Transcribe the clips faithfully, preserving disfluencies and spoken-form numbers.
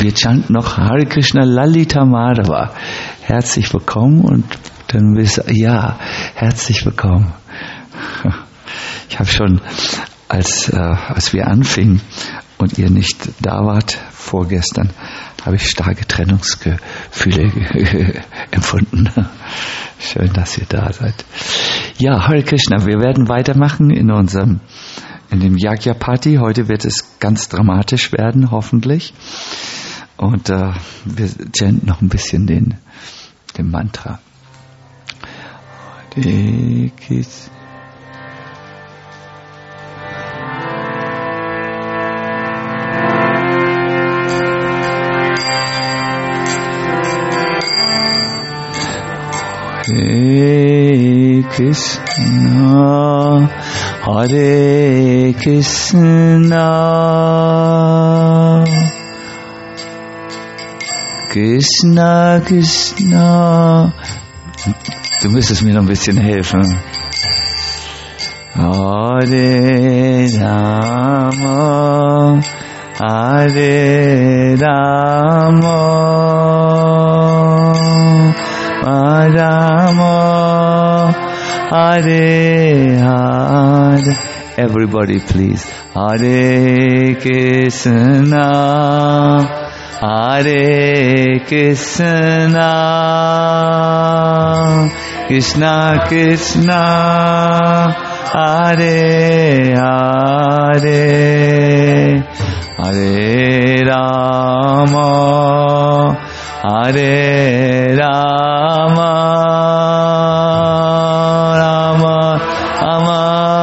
wir chanten noch Hare Krishna Lalita Madhava. Herzlich willkommen und dann bist du, ja, herzlich willkommen. Ich habe schon, als, äh, als wir anfingen und ihr nicht da wart, vorgestern, habe ich starke Trennungsgefühle empfunden. Schön, dass ihr da seid. Ja, Hare Krishna, wir werden weitermachen in unserem, in dem Yajna Party. Heute wird es ganz dramatisch werden, hoffentlich. Und äh, wir chanten noch ein bisschen den, den Mantra. Hare Krishna. Hare Krishna, Hare Krishna, Krishna Krishna. Du müsstest mir noch ein bisschen helfen. Hare Rama, Hare Rama, Rama, Hare Hare. Everybody please. Hare Krishna, Hare Krishna, Krishna Krishna, Hare Hare, Hare Rama, Hare Rama, Rama Rama,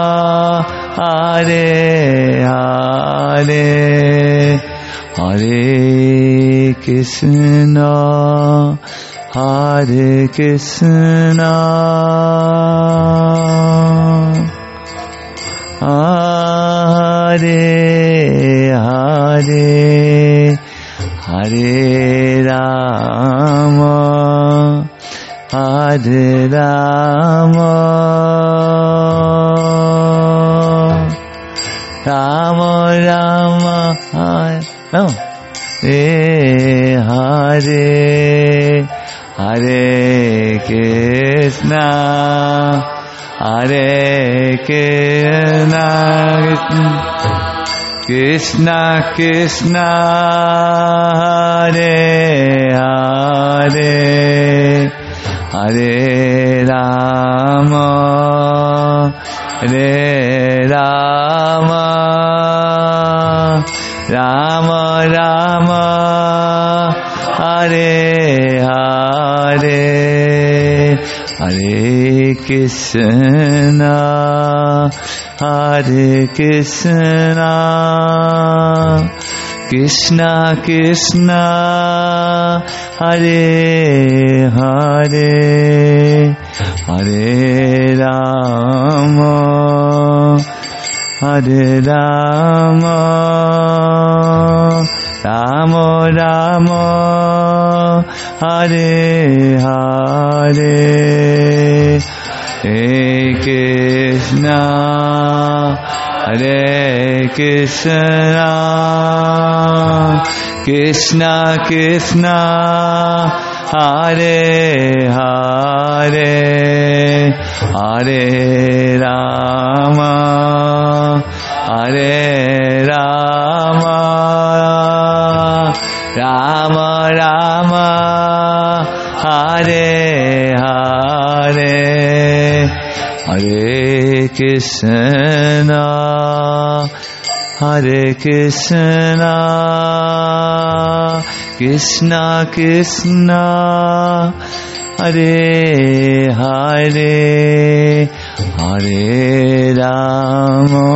Hare Hare, Hare Krishna, Hare Krishna, Hare Hare, Hare Rama, Hare Rama, Rama Rama, Hare no. Hare Hare Krishna, Hare Krishna, Krishna Krishna, Hare Hare, Hare Rama, Hare Rama, Rama Rama, Hare Hare, Hare Krishna, Hare Krishna, Krishna Krishna, Hare Hare, Hare Rama, Hare Rama, Rama Rama, Hare Hare, Hare Krishna, Hare Krishna, Krishna Krishna, Hare Hare, Hare Rama, Hare Rama, Rama Rama, Hare Hare, Hare Krishna, Hare Krishna, Krishna Krishna, Hare Hare, Hare Rama,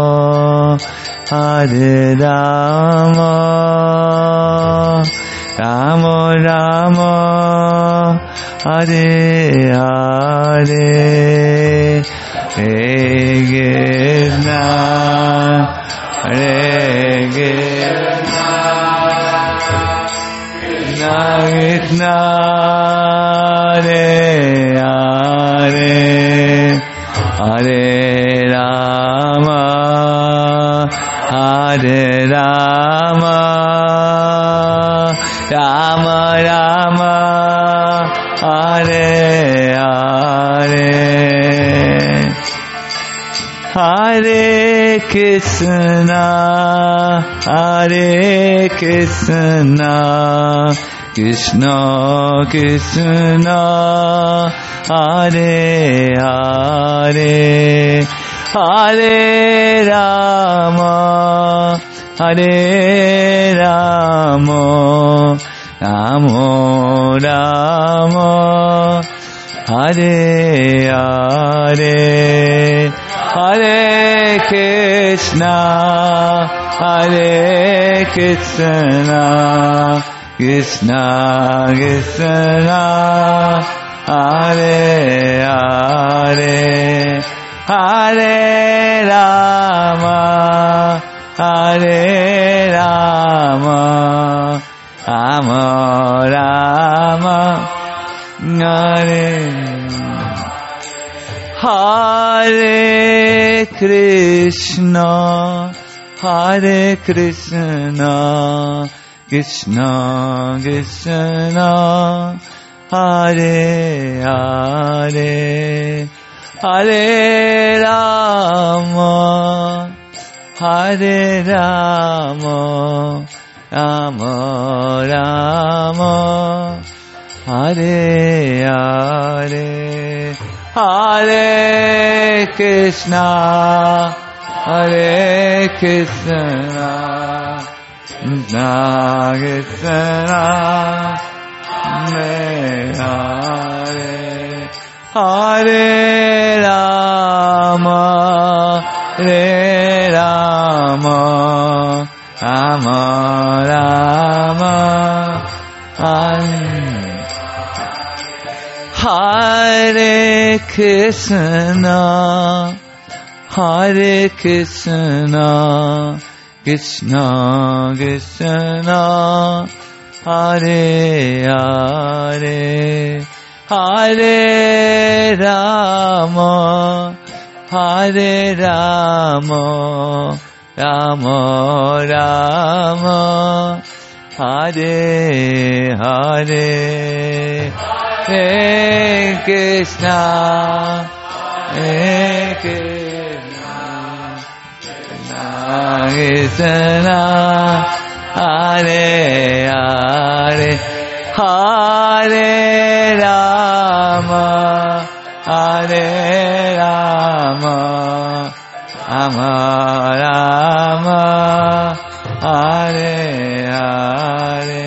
Hare Rama, Rama Rama, Hare Hare, Hare Krishna, Hare Krishna, Krishna Krishna, Hare Hare, Hare Rama, Hare Rama, Rama Rama Hare Hare Hare Krishna Hare Krishna Krishna Krishna Hare Hare Hare Rama Hare Rama Rama Rama Hare Hare Hare Krishna Hare Krishna Krishna Krishna Hare Hare Hare Rama Hare Rama Rama Rama Hare Hare Krishna Hare Krishna Krishna Krishna Hare Hare Hare Rama Hare Rama Rama Rama Hare Hare Hare Krishna Hare Krishna Krishna Krishna Hare Hare Hare Rama Hare Rama Rama Rama Hare Krishna Hare Krishna Krishna Krishna Hare Hare Hare Rama Hare Rama Rama Rama Hare Hare Hare Krishna Hare Krishna Krishna Hare Hare Hare Rama Hare Rama Rama Rama Hare Hare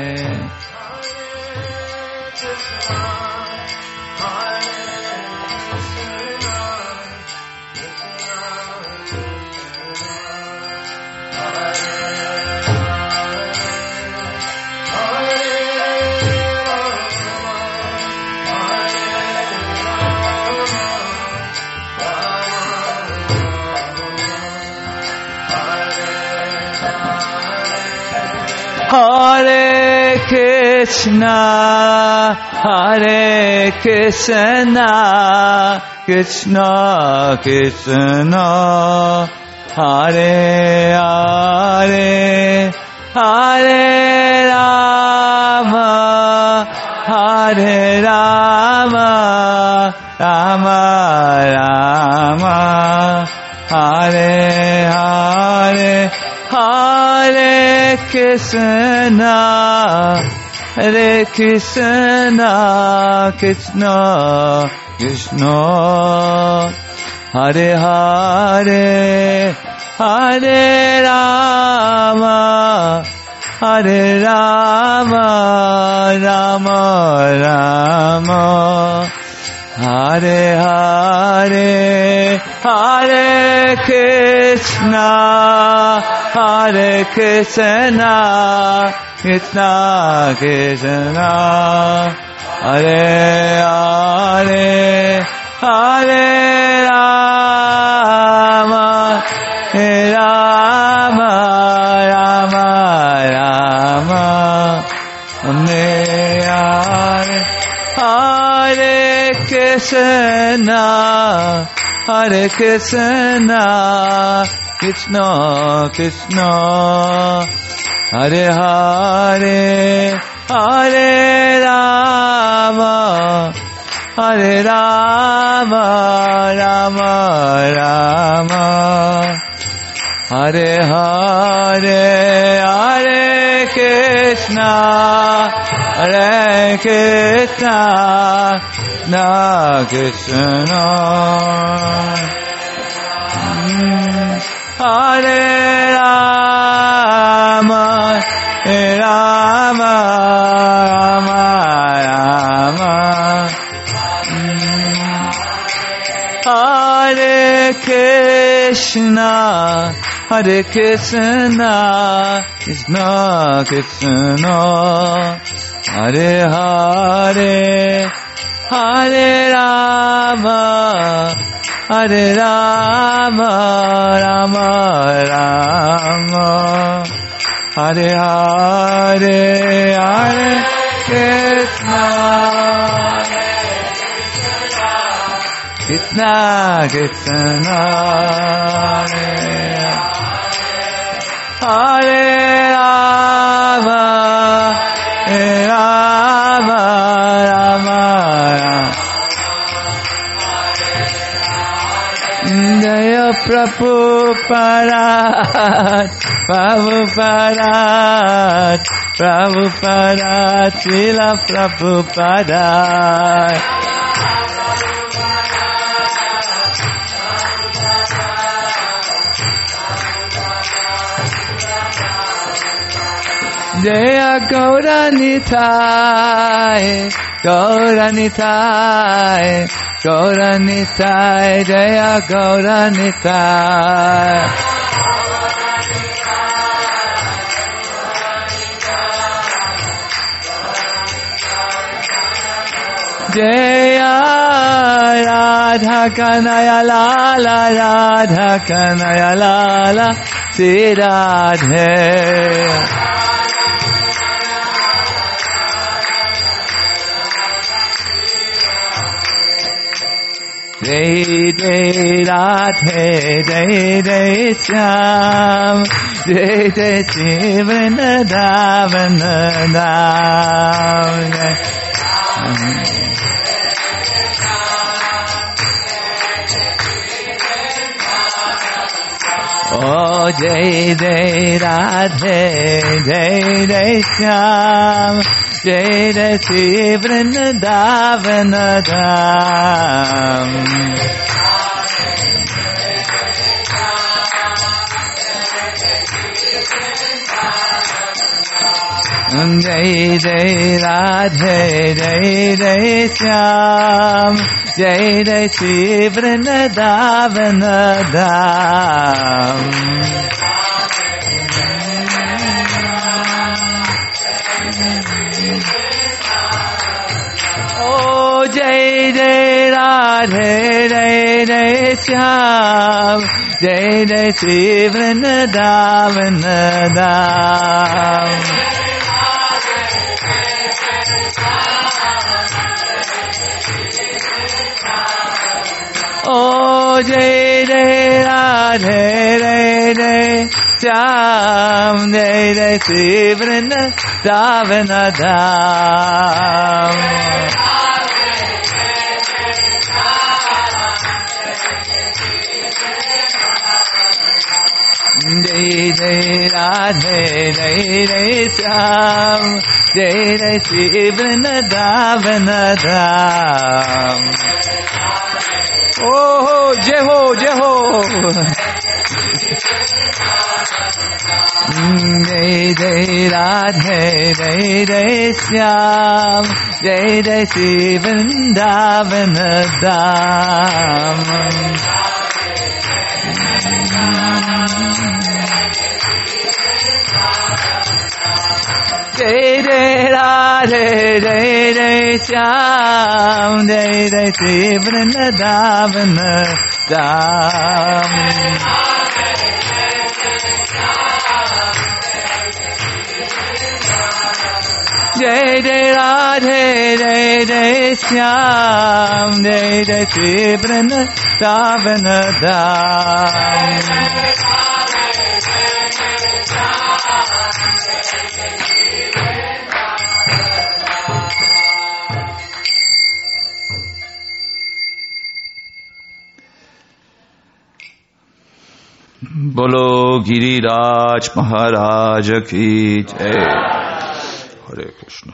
Hare Krishna, Hare Krishna, Krishna Krishna, Hare Hare, Hare Rama, Hare Rama, Rama Rama, Hare Hare, Hare Krishna, Hare Krishna, Krishna Krishna, Hare Hare, Hare Rama, Hare Rama, Rama Rama, Hare Hare, Hare Krishna, Hare Krishna, Krishna Krishna, Hare Hare, Hare Rama, Hare Rama, Rama Rama, Hare Hare, Hare Krishna, Hare Krishna, Krishna Krishna, Hare Hare, Hare Rama, Hare Rama, Rama Rama, Hare Hare, Hare Krishna, Hare Krishna, Na Krishna, Hare Rama, Hare Rama, Rama Rama, Hare Krishna, Hare Krishna, Krishna Krishna, Hare Hare, Hare Rama, Hare Rama, Rama Rama, Hare Hare, Hare Krishna, Krishna Krishna, Hare Rama, Hare Rama, Rama Rama, Jaya Prabhupada, Prabhupada, Prabhupada, Srila Prabhupada. Jaya Gauranitai, Gauranitai, Gauranitai, Jaya Gauranitai. Jaya Radha Kanaya Lala, Radha Kanaya Lala, Sri Radhe. Jai Jai Radhe, Jai Jai Shyam, Jai Jai Shri Vrindavan Dham. Oh Jai Jai Radhe, Jai Jai Shyam, Jai Jai Shri Vrindavan Dham. Jai Jai Radhe, Jai Jai Shyam, Jai Jai Shri Vrindavan Dham. Oh Jai Jai Radhe, Jai Jai Shyam, Jai Jai Shri Vrindavan Dham. Oh Jai Jai Radhe, Jai Jai Shyam, Jai Jai Shri Vrindavan Dham. Jai Jai Radhe, Jai Jai Shyam, Jai Jai Shri Vrindavan Dham. Oh, Jai Ho, Jai Ho. Jai Jai Radhe, Jai Jai Shyam, Jai Jai Shri Vrindavan Dham. Jai Jai Radhe, Jai Jai Shyam, Jai Jai Shri Vrindavan Dham. Jai Jai Radhe, Jai Jai Shyam, Jai Jai Shri Vrindavan Dham. Bolo Giriraj Maharaja ki Jai. Hare Krishna.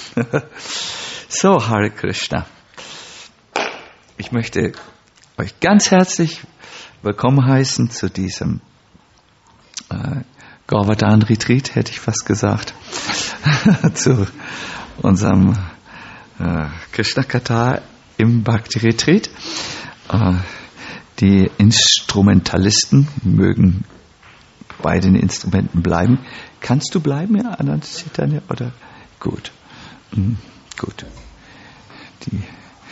So, Hare Krishna. Ich möchte euch ganz herzlich willkommen heißen zu diesem äh, Govardhan Retreat, hätte ich fast gesagt, zu unserem äh, Krishna Katha im Bhakti Retreat. Äh, Die Instrumentalisten mögen bei den Instrumenten bleiben. Kannst du bleiben, ja, Anandasitanya? Oder? Gut. Mhm. Gut. Die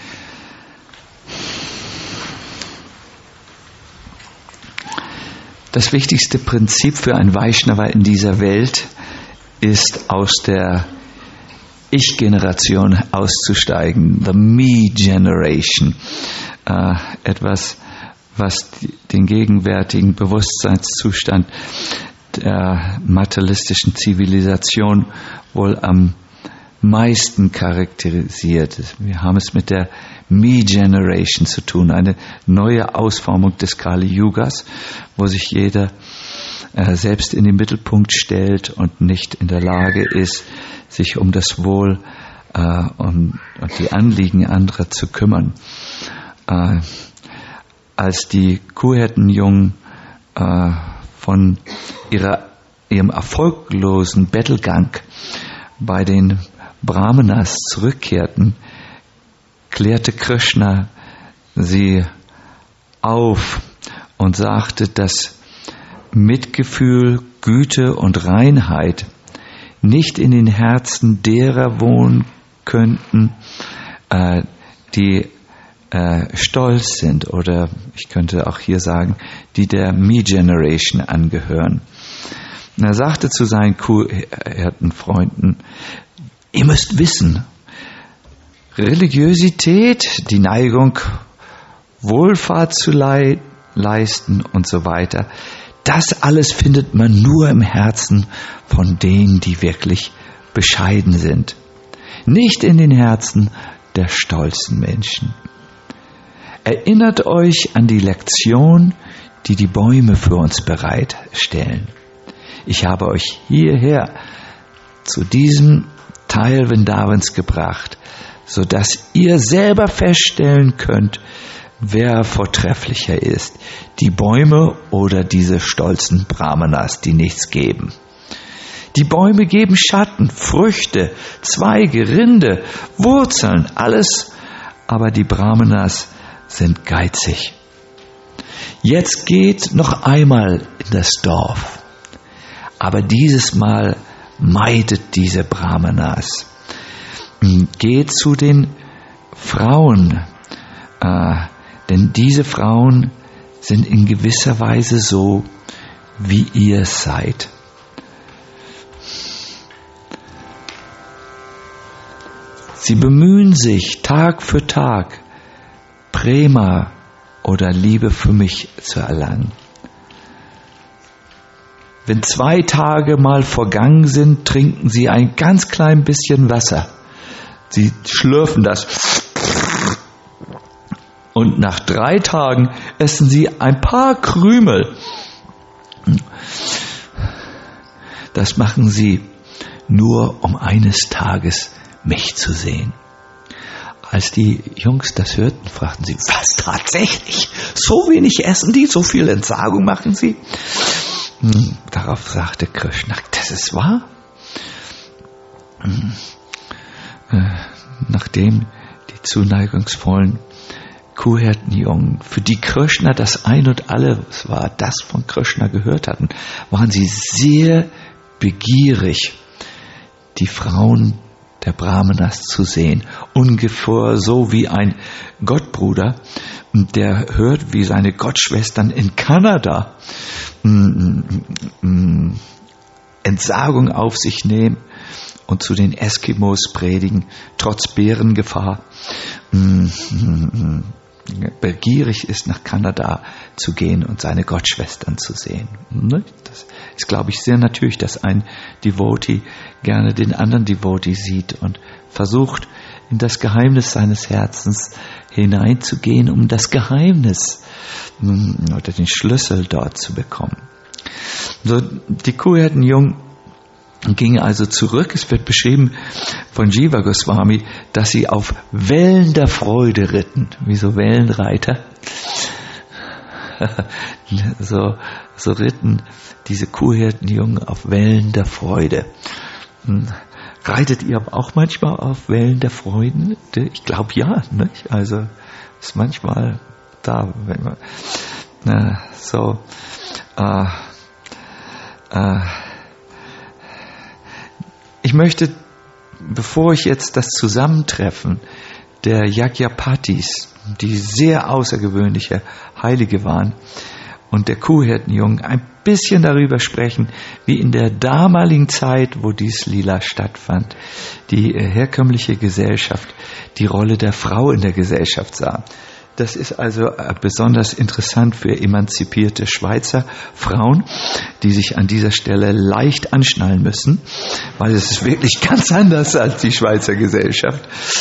Das wichtigste Prinzip für ein Vaishnava in dieser Welt ist, aus der Ich-Generation auszusteigen. The Me-Generation. Äh, etwas, was den gegenwärtigen Bewusstseinszustand der materialistischen Zivilisation wohl am meisten charakterisiert. Wir haben es mit der Me-Generation zu tun, eine neue Ausformung des Kali-Yugas, wo sich jeder äh, selbst in den Mittelpunkt stellt und nicht in der Lage ist, sich um das Wohl äh, und, und die Anliegen anderer zu kümmern. Äh, als die Kuhhirtenjungen äh, von ihrer, ihrem erfolglosen Bettelgang bei den Brahmanas zurückkehrten, klärte Krishna sie auf und sagte, dass Mitgefühl, Güte und Reinheit nicht in den Herzen derer wohnen könnten, äh, die äh, stolz sind, oder ich könnte auch hier sagen, die der Me-Generation angehören. Und er sagte zu seinen Kuhhirtenfreunden: Ihr müsst wissen, Religiosität, die Neigung, Wohlfahrt zu lei- leisten und so weiter, das alles findet man nur im Herzen von denen, die wirklich bescheiden sind. Nicht in den Herzen der stolzen Menschen. Erinnert euch an die Lektion, die die Bäume für uns bereitstellen. Ich habe euch hierher zu diesem Teil Vrindavans gebracht, sodass ihr selber feststellen könnt, wer vortrefflicher ist, die Bäume oder diese stolzen Brahmanas, die nichts geben. Die Bäume geben Schatten, Früchte, Zweige, Rinde, Wurzeln, alles, aber die Brahmanas sind geizig. Jetzt geht noch einmal in das Dorf, aber dieses Mal meidet diese Brahmanas. Geht zu den Frauen, äh, denn diese Frauen sind in gewisser Weise so, wie ihr seid. Sie bemühen sich Tag für Tag, Prema oder Liebe für mich zu erlangen. Wenn zwei Tage mal vergangen sind, trinken sie ein ganz klein bisschen Wasser. Sie schlürfen das. Und nach drei Tagen essen sie ein paar Krümel. Das machen sie nur, um eines Tages mich zu sehen. Als die Jungs das hörten, fragten sie: Was, tatsächlich? So wenig essen die? So viel Entsagung machen sie? Darauf sagte Krishna: Das ist wahr. Nachdem die zuneigungsvollen Kuhhirtenjungen, für die Krishna das Ein und Alles war, das von Krishna gehört hatten, waren sie sehr begierig, die Frauen der Brahmanas zu sehen. Ungefähr so wie ein Gottbruder, der hört, wie seine Gottschwestern in Kanada Entsagung auf sich nehmen und zu den Eskimos predigen, trotz Bärengefahr. begierig ist, nach Kanada zu gehen und seine Gottschwestern zu sehen. Das ist, glaube ich, sehr natürlich, dass ein Devotee gerne den anderen Devotee sieht und versucht, in das Geheimnis seines Herzens hineinzugehen, um das Geheimnis oder den Schlüssel dort zu bekommen. So, die Kuhhirtenjungen gingen also zurück. Es wird beschrieben von Jiva Goswami, dass sie auf Wellen der Freude ritten, wie so Wellenreiter. so, so ritten diese Kuhhirtenjungen auf Wellen der Freude. Reitet ihr auch manchmal auf Wellen der Freuden? Ich glaube ja, nicht? Also ist manchmal da, wenn man na, so äh, äh, ich möchte, bevor ich jetzt das Zusammentreffen der Yajnapatis, die sehr außergewöhnliche Heilige waren, und der Kuhhirtenjungen ein bisschen darüber sprechen, wie in der damaligen Zeit, wo dies Lila stattfand, die herkömmliche Gesellschaft die Rolle der Frau in der Gesellschaft sah. Das ist also besonders interessant für emanzipierte Schweizer Frauen, die sich an dieser Stelle leicht anschnallen müssen, weil es ist wirklich ganz anders als die Schweizer Gesellschaft.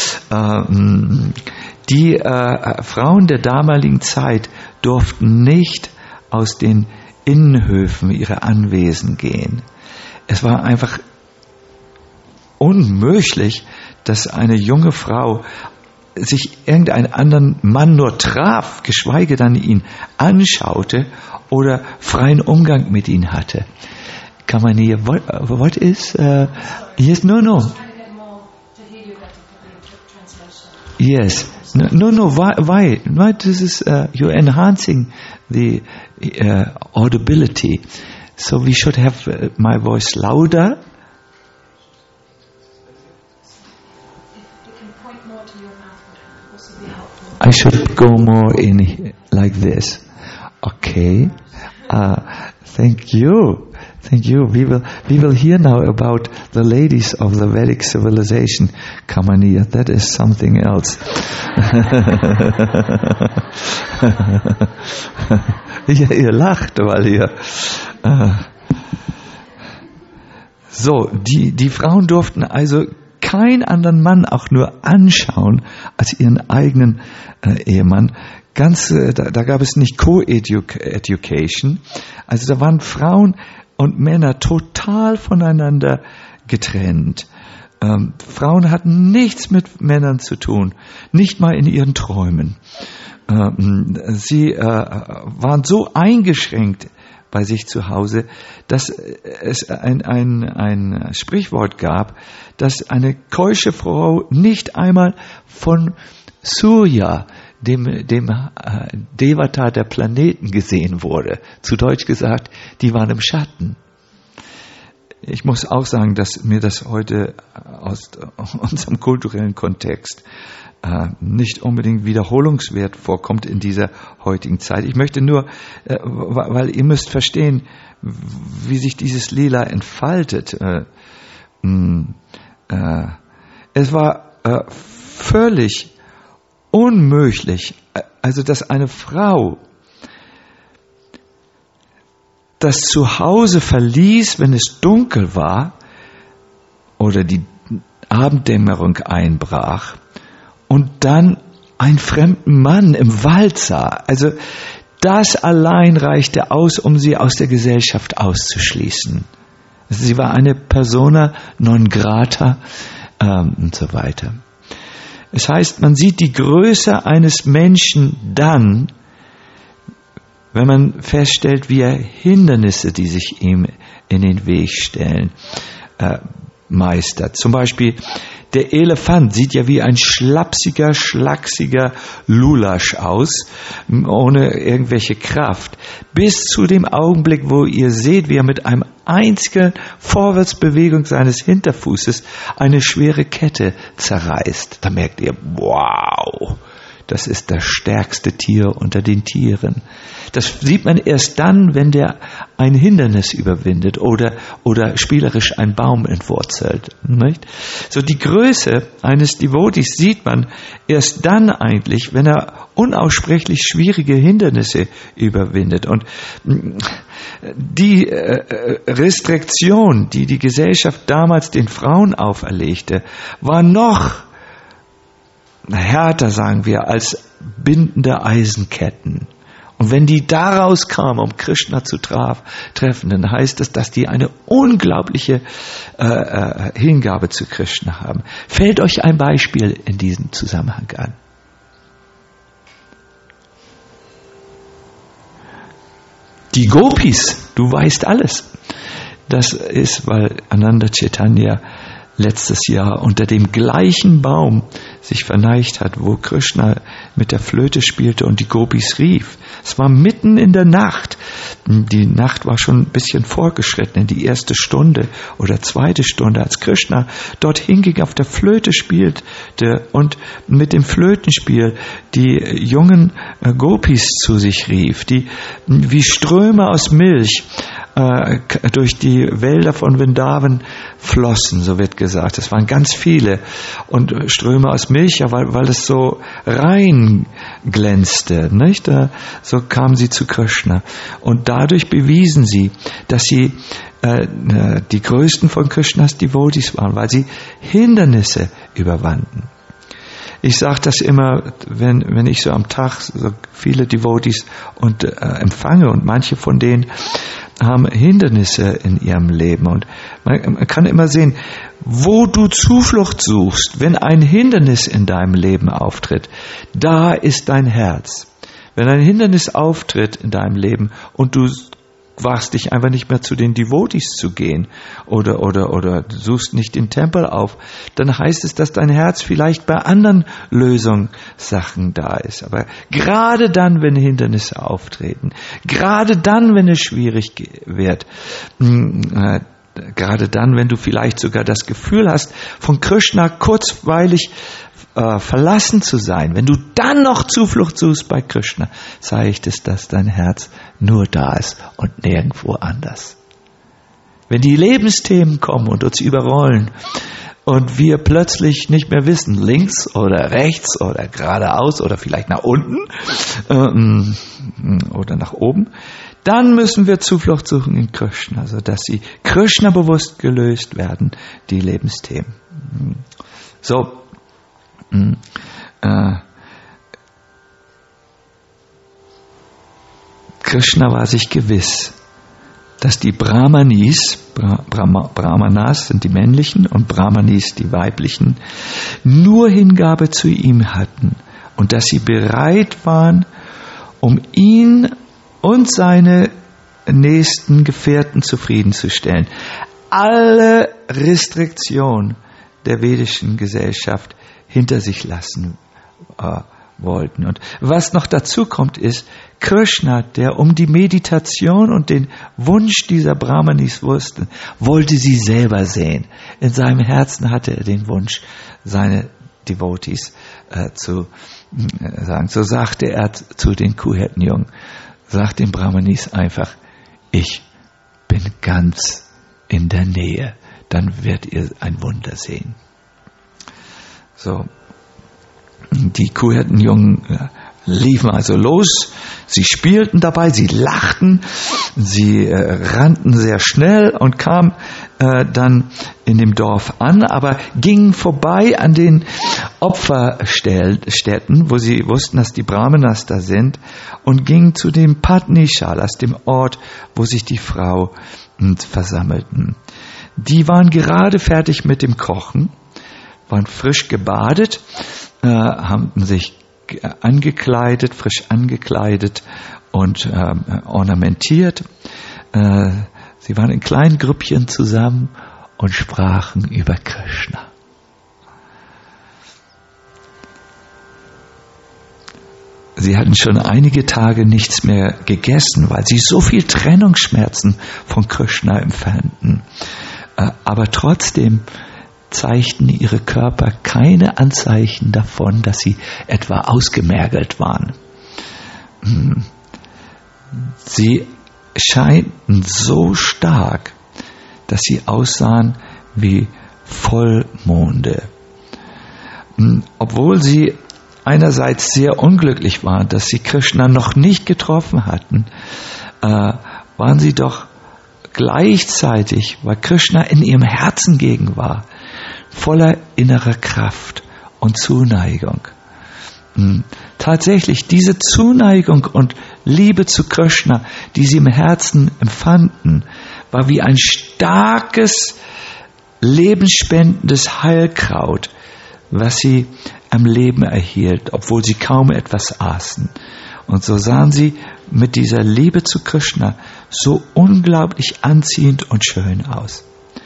Die äh, Frauen der damaligen Zeit durften nicht aus den Innenhöfen ihrer Anwesen gehen. Es war einfach unmöglich, dass eine junge Frau sich irgendeinen anderen Mann nur traf, geschweige denn ihn anschaute oder freien Umgang mit ihm hatte. Kann man hier, what, what is, uh, yes, no, no. Yes, no, no, no, why, why, why this is, uh, you're enhancing the uh, audibility. So we should have uh, my voice louder. I should go more in like this. Okay. Uh, thank you. Thank you. We will we will hear now about the ladies of the Vedic civilization, Kamaniya. That is something else. ja, ihr lacht, weil ihr uh, so, die die Frauen durften also keinen anderen Mann auch nur anschauen als ihren eigenen äh, Ehemann. Ganz, äh, da, da gab es nicht Co-Education. Also da waren Frauen und Männer total voneinander getrennt. Ähm, Frauen hatten nichts mit Männern zu tun, nicht mal in ihren Träumen. Ähm, sie äh, waren so eingeschränkt bei sich zu Hause, dass es ein, ein, ein Sprichwort gab, dass eine keusche Frau nicht einmal von Surya, dem, dem äh, Devata der Planeten, gesehen wurde. Zu Deutsch gesagt, die waren im Schatten. Ich muss auch sagen, dass mir das heute aus unserem kulturellen Kontext äh, nicht unbedingt wiederholungswert vorkommt in dieser heutigen Zeit. Ich möchte nur, äh, weil ihr müsst verstehen, wie sich dieses Lila entfaltet. Äh, mh, äh, es war äh, völlig unmöglich, also dass eine Frau das Zuhause verließ, wenn es dunkel war oder die Abenddämmerung einbrach und dann einen fremden Mann im Wald sah. Also das allein reichte aus, um sie aus der Gesellschaft auszuschließen. Also sie war eine persona non grata ähm, und so weiter. Es heißt, man sieht die Größe eines Menschen dann, wenn man feststellt, wie er Hindernisse, die sich ihm in den Weg stellen, äh, meistert. Zum Beispiel der Elefant sieht ja wie ein schlapsiger, schlachsiger Lulasch aus, ohne irgendwelche Kraft. Bis zu dem Augenblick, wo ihr seht, wie er mit einem einzigen Vorwärtsbewegung seines Hinterfußes eine schwere Kette zerreißt. Da merkt ihr, wow, das ist das stärkste Tier unter den Tieren. Das sieht man erst dann, wenn der ein Hindernis überwindet oder, oder spielerisch einen Baum entwurzelt. Nicht? So die Größe eines Devotees sieht man erst dann eigentlich, wenn er unaussprechlich schwierige Hindernisse überwindet. Und die äh, Restriktion, die die Gesellschaft damals den Frauen auferlegte, war noch härter, sagen wir, als bindende Eisenketten. Und wenn die daraus kamen, um Krishna zu traf, treffen, dann heißt es, dass die eine unglaubliche äh, äh, Hingabe zu Krishna haben. Fällt euch ein Beispiel in diesem Zusammenhang an? Die Gopis, du weißt alles. Das ist, weil Ananda Chaitanya letztes Jahr unter dem gleichen Baum sich verneigt hat, wo Krishna mit der Flöte spielte und die Gopis rief. Es war mitten in der Nacht. Die Nacht war schon ein bisschen fortgeschritten, in die erste Stunde oder zweite Stunde, als Krishna dorthin ging, auf der Flöte spielte und mit dem Flötenspiel die jungen Gopis zu sich rief, die wie Ströme aus Milch durch die Wälder von Vrindavan flossen, so wird gesagt. Es waren ganz viele und Ströme aus Milch, ja, weil, weil es so rein glänzte, nicht? So kamen sie zu Krishna. Und dadurch bewiesen sie, dass sie äh, die größten von Krishnas Devotees waren, weil sie Hindernisse überwanden. Ich sage das immer, wenn, wenn ich so am Tag so viele Devotees und, äh, empfange und manche von denen haben Hindernisse in ihrem Leben und man, man kann immer sehen, wo du Zuflucht suchst, wenn ein Hindernis in deinem Leben auftritt, da ist dein Herz. Wenn ein Hindernis auftritt in deinem Leben und du wagst dich einfach nicht mehr zu den Devotees zu gehen oder, oder, oder suchst nicht den Tempel auf, dann heißt es, dass dein Herz vielleicht bei anderen Lösungssachen da ist. Aber gerade dann, wenn Hindernisse auftreten, gerade dann, wenn es schwierig wird, äh, gerade dann, wenn du vielleicht sogar das Gefühl hast, von Krishna kurzweilig äh, verlassen zu sein, wenn du dann noch Zuflucht suchst bei Krishna, zeigt es, dass dein Herz nur da ist und nirgendwo anders. Wenn die Lebensthemen kommen und uns überrollen und wir plötzlich nicht mehr wissen, links oder rechts oder geradeaus oder vielleicht nach unten ähm, oder nach oben, dann müssen wir Zuflucht suchen in Krishna, sodass sie Krishna bewusst gelöst werden, die Lebensthemen. So, äh, Krishna war sich gewiss, dass die Brahmanis, Bra- Brahma, Brahmanas sind die männlichen und Brahmanis die weiblichen, nur Hingabe zu ihm hatten und dass sie bereit waren, um ihn und seine nächsten Gefährten zufriedenzustellen. Alle Restriktionen der vedischen Gesellschaft hinter sich lassen äh, wollten. Und was noch dazu kommt, ist Krishna, der um die Meditation und den Wunsch dieser Brahmanis wusste, wollte sie selber sehen. In seinem Herzen hatte er den Wunsch, seine Devotees äh, zu äh, sagen. So sagte er zu den Kuhhirtenjungen, sagt den Brahmanis einfach, ich bin ganz in der Nähe, dann werdet ihr ein Wunder sehen. So, die Kuhhirtenjungen äh, liefen also los, sie spielten dabei, sie lachten, sie äh, rannten sehr schnell und kamen äh, dann in dem Dorf an, aber gingen vorbei an den Opferstätten, wo sie wussten, dass die Brahmanas da sind, und gingen zu dem Patnishalas, dem Ort, wo sich die Frauen versammelten. Die waren gerade fertig mit dem Kochen, waren frisch gebadet, äh, haben sich angekleidet, frisch angekleidet und äh, ornamentiert. Äh, sie waren in kleinen Grüppchen zusammen und sprachen über Krishna. Sie hatten schon einige Tage nichts mehr gegessen, weil sie so viel Trennungsschmerzen von Krishna empfanden. Äh, aber trotzdem zeigten ihre Körper keine Anzeichen davon, dass sie etwa ausgemergelt waren. Sie scheinten so stark, dass sie aussahen wie Vollmonde. Obwohl sie einerseits sehr unglücklich waren, dass sie Krishna noch nicht getroffen hatten, äh, waren sie doch gleichzeitig, weil Krishna in ihrem Herzen gegen war, voller innerer Kraft und Zuneigung. Tatsächlich, diese Zuneigung und Liebe zu Krishna, die sie im Herzen empfanden, war wie ein starkes, lebensspendendes Heilkraut, was sie am Leben erhielt, obwohl sie kaum etwas aßen. Und so sahen sie mit dieser Liebe zu Krishna so unglaublich anziehend und schön aus.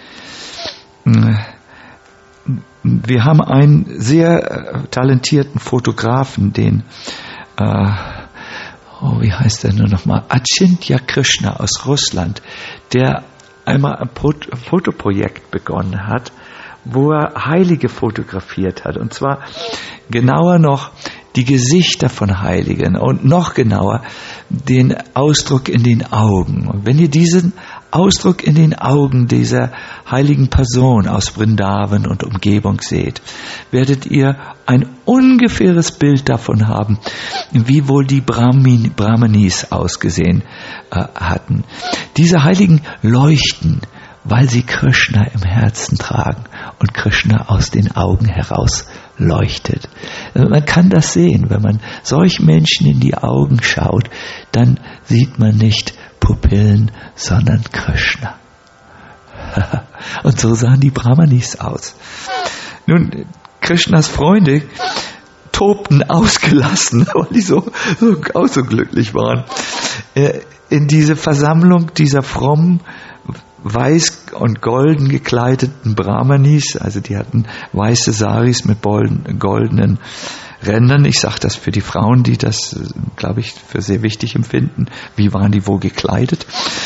Wir haben einen sehr talentierten Fotografen, den, äh, oh, wie heißt der nur nochmal? Achintya Krishna aus Russland, der einmal ein Fotoprojekt begonnen hat, wo er Heilige fotografiert hat. Und zwar genauer noch die Gesichter von Heiligen und noch genauer den Ausdruck in den Augen. Und wenn ihr diesen Ausdruck in den Augen dieser heiligen Person aus Vrindavan und Umgebung seht, werdet ihr ein ungefähres Bild davon haben, wie wohl die Brahmin, Brahmanis ausgesehen äh, hatten. Diese Heiligen leuchten, weil sie Krishna im Herzen tragen und Krishna aus den Augen heraus leuchtet. Man kann das sehen, wenn man solchen Menschen in die Augen schaut, dann sieht man nicht Pupillen, sondern Krishna. Und so sahen die Brahmanis aus. Nun, Krishnas Freunde tobten ausgelassen, weil die so, so, auch so glücklich waren. In diese Versammlung dieser frommen, weiß und golden gekleideten Brahmanis, also die hatten weiße Saris mit goldenen Rändern. Ich sage das für die Frauen, die das, glaube ich, für sehr wichtig empfinden. Wie waren die wohl gekleidet?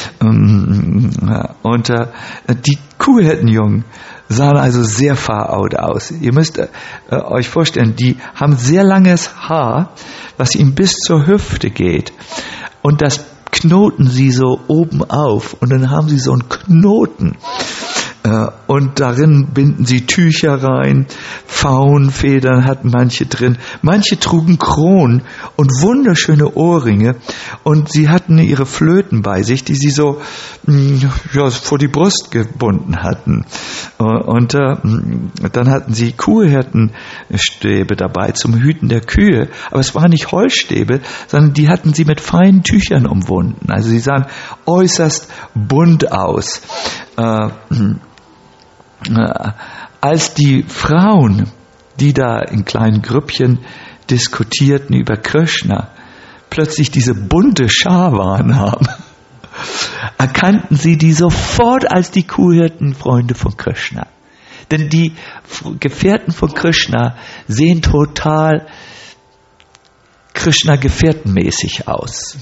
Und die Kuhhirtenjungen sahen also sehr faraud aus. Ihr müsst euch vorstellen, die haben sehr langes Haar, was ihnen bis zur Hüfte geht. Und das knoten sie so oben auf und dann haben sie so einen Knoten äh, und darin binden sie Tücher rein, Faunfedern hatten manche drin, manche trugen Kronen und wunderschöne Ohrringe und sie hatten ihre Flöten bei sich, die sie so mh, ja, vor die Brust gebunden hatten und äh, dann hatten sie Kuhhirtenstäbe dabei zum Hüten der Kühe, aber es waren nicht Holzstäbe, sondern die hatten sie mit feinen Tüchern umwunden, also sie sahen äußerst bunt aus. Äh, äh, als die Frauen, die da in kleinen Grüppchen diskutierten über Krishna, plötzlich diese bunte Schar wahrnahmen, erkannten sie die sofort als die Kuhhirtenfreunde von Krishna. Denn die Gefährten von Krishna sehen total Krishna-gefährtenmäßig aus.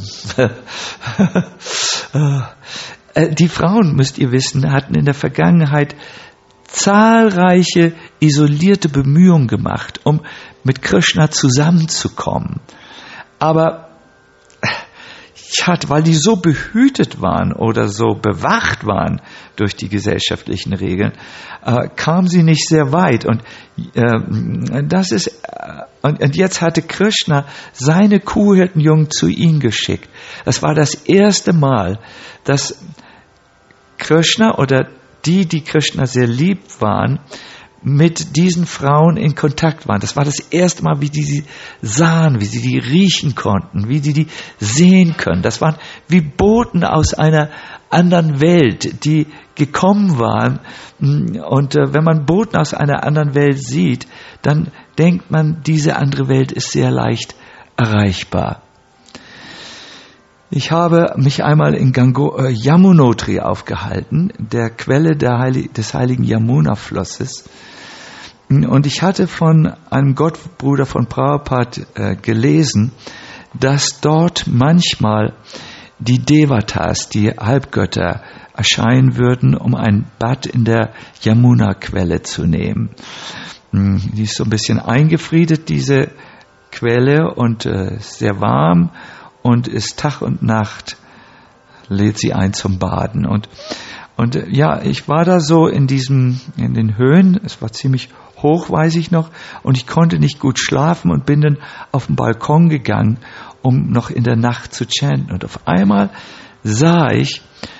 Die Frauen, müsst ihr wissen, hatten in der Vergangenheit zahlreiche isolierte Bemühungen gemacht, um mit Krishna zusammenzukommen. Aber weil die so behütet waren oder so bewacht waren durch die gesellschaftlichen Regeln, äh, kam sie nicht sehr weit. Und äh, das ist äh, und, und jetzt hatte Krishna seine Kuhhirtenjungen zu ihnen geschickt. Das war das erste Mal, dass Krishna oder die, die Krishna sehr lieb waren, mit diesen Frauen in Kontakt waren. Das war das erste Mal, wie die sie sahen, wie sie die riechen konnten, wie sie die sehen können. Das waren wie Boten aus einer anderen Welt, die gekommen waren. Und äh, wenn man Boten aus einer anderen Welt sieht, dann denkt man, diese andere Welt ist sehr leicht erreichbar. Ich habe mich einmal in Gango, äh, Yamunotri aufgehalten, der Quelle der Heilig, des heiligen Yamuna-Flusses. Und ich hatte von einem Gottbruder von Prabhupada äh, gelesen, dass dort manchmal die Devatas, die Halbgötter, erscheinen würden, um ein Bad in der Yamuna-Quelle zu nehmen. Die ist so ein bisschen eingefriedet, diese Quelle, und äh, sehr warm, und ist Tag und Nacht, lädt sie ein zum Baden. Und, und äh, ja, ich war da so in diesem, in den Höhen, es war ziemlich hoch, weiß ich noch, und ich konnte nicht gut schlafen und bin dann auf den Balkon gegangen, um noch in der Nacht zu chanten. Und auf einmal sah ich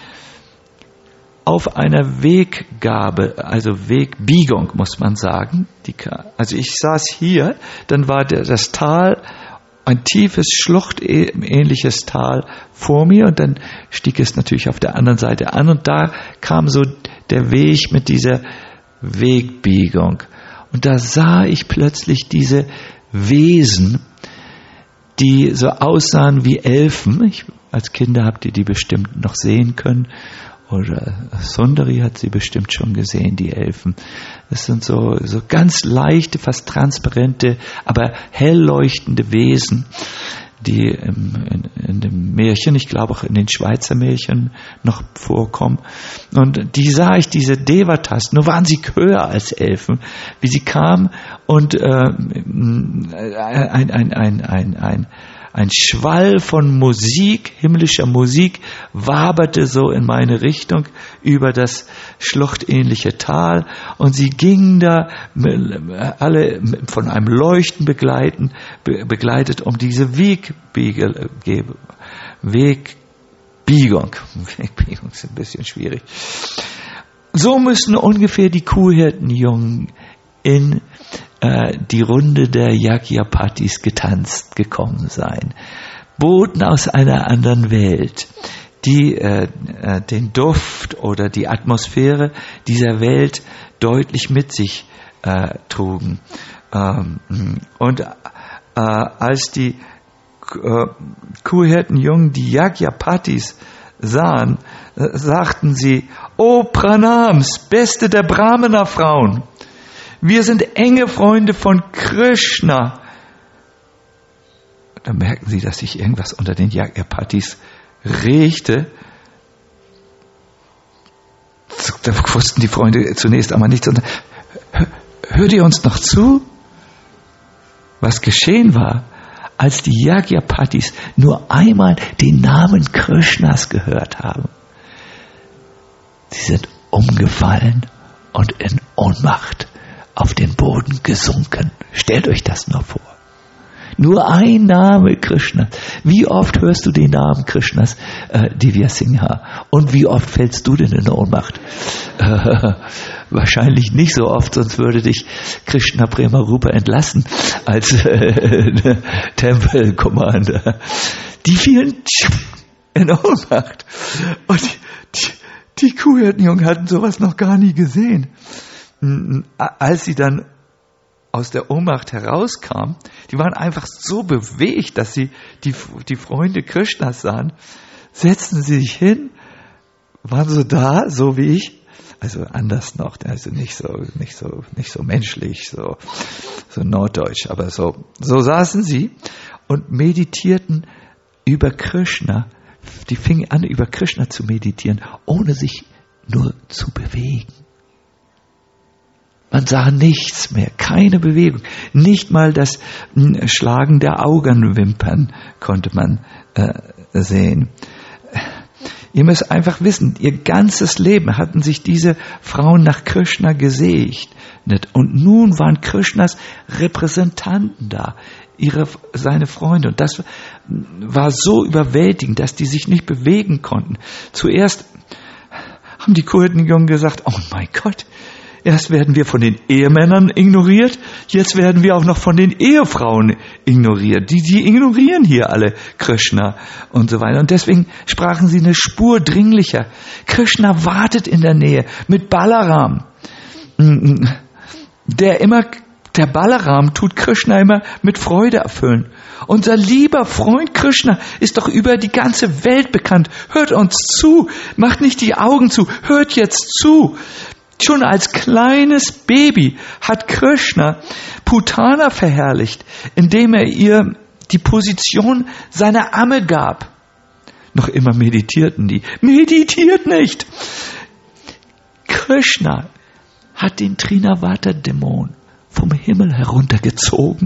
auf einer Weggabe, also Wegbiegung, muss man sagen. Die, also ich saß hier, dann war der, das Tal, ein tiefes, schluchtähnliches Tal vor mir, und dann stieg es natürlich auf der anderen Seite an, und da kam so der Weg mit dieser Wegbiegung. Und da sah ich plötzlich diese Wesen, die so aussahen wie Elfen. Ich, als Kinder habt ihr die bestimmt noch sehen können. Oder Sundari hat sie bestimmt schon gesehen, die Elfen. Das sind so, so ganz leichte, fast transparente, aber hell leuchtende Wesen, die im, in, in dem Märchen, ich glaube auch in den Schweizer Märchen noch vorkommen. Und die sah ich, diese Devatas, nur waren sie höher als Elfen, wie sie kamen, und äh, ein, ein, ein, ein, ein Ein Schwall von Musik, himmlischer Musik, waberte so in meine Richtung über das schluchtähnliche Tal, und sie gingen da alle von einem Leuchten begleiten, begleitet um diese Wegbiege, Wegbiegung. Wegbiegung ist ein bisschen schwierig. So müssen ungefähr die Kuhhirtenjungen in die Runde der Yajnapatis getanzt gekommen sein. Boten aus einer anderen Welt, die äh, äh, den Duft oder die Atmosphäre dieser Welt deutlich mit sich äh, trugen. Ähm, und äh, als die äh, Kuhhirtenjungen die Yajnapatis sahen, äh, sagten sie: O Pranams, beste der Brahmana-Frauen, wir sind enge Freunde von Krishna. Da merken sie, dass sich irgendwas unter den Yajnapatis regte. Da wussten die Freunde zunächst einmal nichts. Hört ihr uns noch zu? Was geschehen war, als die Yajnapatis nur einmal den Namen Krishnas gehört haben? Sie sind umgefallen und in Ohnmacht auf den Boden gesunken. Stellt euch das nur vor. Nur ein Name Krishnas. Wie oft hörst du den Namen Krishnas, äh, Divya Singha? Und wie oft fällst du denn in Ohnmacht? Äh, wahrscheinlich nicht so oft, sonst würde dich Krishna Prema Rupa entlassen als äh, Temple Commander. Die fielen in Ohnmacht. Und die, die, die Kuhhirtenjungen hatten sowas noch gar nie gesehen. Als sie dann aus der Ohnmacht herauskam, die waren einfach so bewegt, dass sie die, die Freunde Krishnas sahen, setzten sie sich hin, waren so da, so wie ich, also anders noch, also nicht so, nicht so, nicht so menschlich, so, so norddeutsch, aber so, so saßen sie und meditierten über Krishna. Die fingen an, über Krishna zu meditieren, ohne sich nur zu bewegen. Man sah nichts mehr, keine Bewegung. Nicht mal das Schlagen der Augenwimpern konnte man äh, sehen. Ihr müsst einfach wissen, ihr ganzes Leben hatten sich diese Frauen nach Krishna gesehnt. Und nun waren Krishnas Repräsentanten da, ihre, seine Freunde. Und das war so überwältigend, dass die sich nicht bewegen konnten. Zuerst haben die Kuhhirtenjungen gesagt: Oh mein Gott, erst werden wir von den Ehemännern ignoriert, jetzt werden wir auch noch von den Ehefrauen ignoriert. Die, die ignorieren hier alle Krishna und so weiter. Und deswegen sprachen sie eine Spur dringlicher. Krishna wartet in der Nähe mit Balaram. Der immer, der Balaram tut Krishna immer mit Freude erfüllen. Unser lieber Freund Krishna ist doch über die ganze Welt bekannt. Hört uns zu, macht nicht die Augen zu, hört jetzt zu. Schon als kleines Baby hat Krishna Putana verherrlicht, indem er ihr die Position seiner Amme gab. Noch immer meditierten die. Meditiert nicht! Krishna hat den Trinavata-Dämon vom Himmel heruntergezogen.